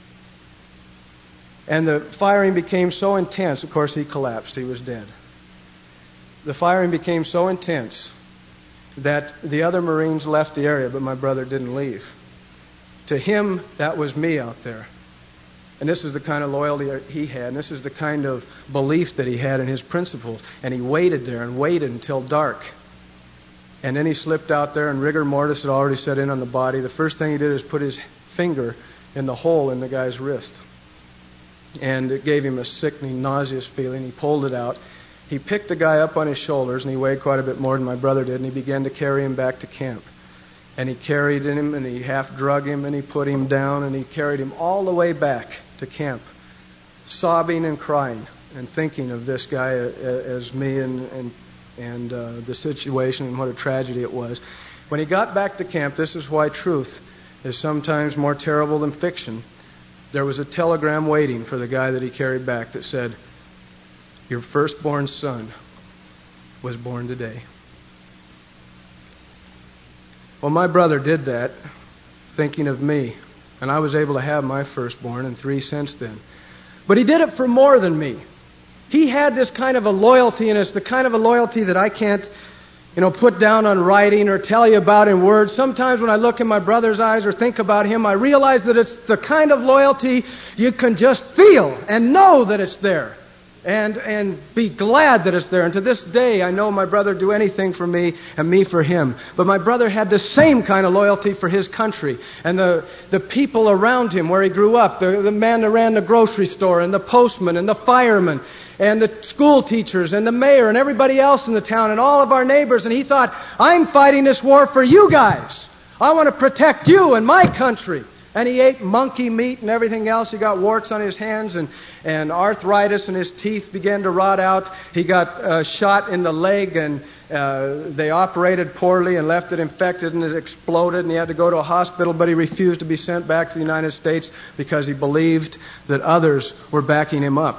And the firing became so intense, of course he collapsed, he was dead. The firing became so intense that the other Marines left the area, but my brother didn't leave. To him, that was me out there. And this is the kind of loyalty he had, and this is the kind of belief that he had in his principles. And he waited there and waited until dark. And then he slipped out there, and rigor mortis had already set in on the body. The first thing he did is put his finger in the hole in the guy's wrist. And it gave him a sickening, nauseous feeling. He pulled it out. He picked the guy up on his shoulders, and he weighed quite a bit more than my brother did, and he began to carry him back to camp. And he carried him, and he half drug him, and he put him down, and he carried him all the way back to camp, sobbing and crying, and thinking of this guy as me and the situation and what a tragedy it was. When he got back to camp, this is why truth is sometimes more terrible than fiction. There was a telegram waiting for the guy that he carried back that said, "Your firstborn son was born today." Well, my brother did that, thinking of me, and I was able to have my firstborn and 3 since then. But he did it for more than me. He had this kind of a loyalty, and it's the kind of a loyalty that I can't, put down on writing or tell you about in words. Sometimes when I look in my brother's eyes or think about him, I realize that it's the kind of loyalty you can just feel and know that it's there. And be glad that it's there. And to this day, I know my brother do anything for me and me for him. But my brother had the same kind of loyalty for his country and the people around him where he grew up. The man that ran the grocery store and the postman and the fireman and the school teachers and the mayor and everybody else in the town and all of our neighbors. And he thought, I'm fighting this war for you guys. I want to protect you and my country. And he ate monkey meat and everything else. He got warts on his hands and arthritis, and his teeth began to rot out. He got shot in the leg, and they operated poorly and left it infected, and it exploded, and he had to go to a hospital, but he refused to be sent back to the United States because he believed that others were backing him up.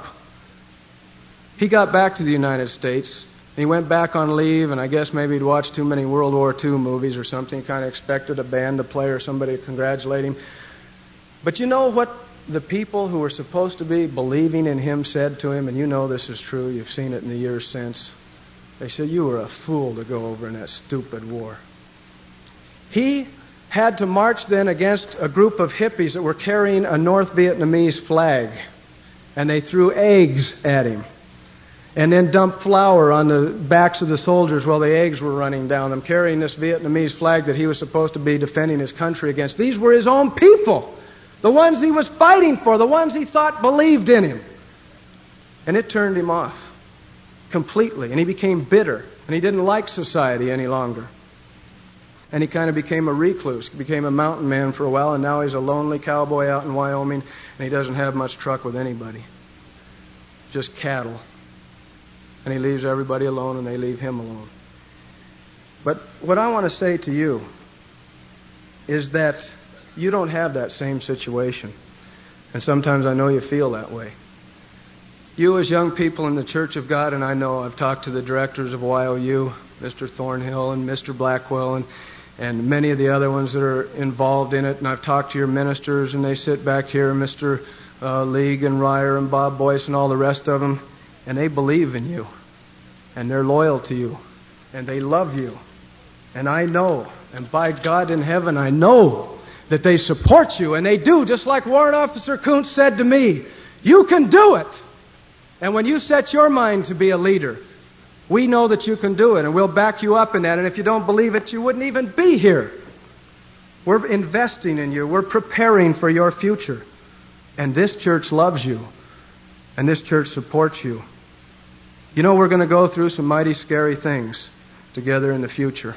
He got back to the United States. He went back on leave, and I guess maybe he'd watched too many World War II movies or something. He kind of expected a band to play or somebody to congratulate him. But you know what the people who were supposed to be believing in him said to him, and you know this is true, you've seen it in the years since. They said, "You were a fool to go over in that stupid war." He had to march then against a group of hippies that were carrying a North Vietnamese flag, and they threw eggs at him. And then dumped flour on the backs of the soldiers while the eggs were running down them, carrying this Vietnamese flag that he was supposed to be defending his country against. These were his own people, the ones he was fighting for, the ones he thought believed in him. And it turned him off completely, and he became bitter, and he didn't like society any longer. And he kind of became a recluse, became a mountain man for a while, and now he's a lonely cowboy out in Wyoming, and he doesn't have much truck with anybody. Just cattle. And he leaves everybody alone, and they leave him alone. But what I want to say to you is that you don't have that same situation. And sometimes I know you feel that way. You as young people in the Church of God, and I know I've talked to the directors of YOU, Mr. Thornhill and Mr. Blackwell, and many of the other ones that are involved in it, and I've talked to your ministers, and they sit back here, Mr. League and Ryer and Bob Boyce and all the rest of them, and they believe in you, and they're loyal to you, and they love you. And I know, and by God in heaven, I know that they support you, and they do, just like Warrant Officer Kuntz said to me, you can do it. And when you set your mind to be a leader, we know that you can do it, and we'll back you up in that. And if you don't believe it, you wouldn't even be here. We're investing in you. We're preparing for your future. And this church loves you. And this church supports you. You know, we're going to go through some mighty scary things together in the future.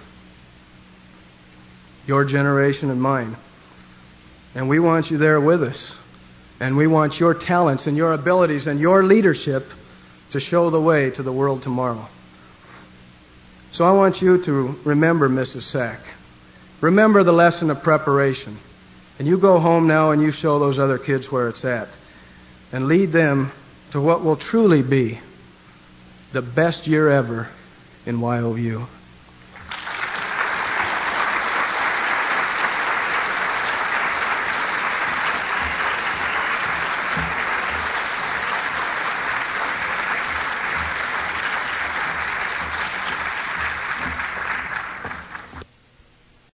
Your generation and mine. And we want you there with us. And we want your talents and your abilities and your leadership to show the way to the world tomorrow. So I want you to remember Mrs. Sack. Remember the lesson of preparation. And you go home now and you show those other kids where it's at. And lead them to what will truly be the best year ever in YOU.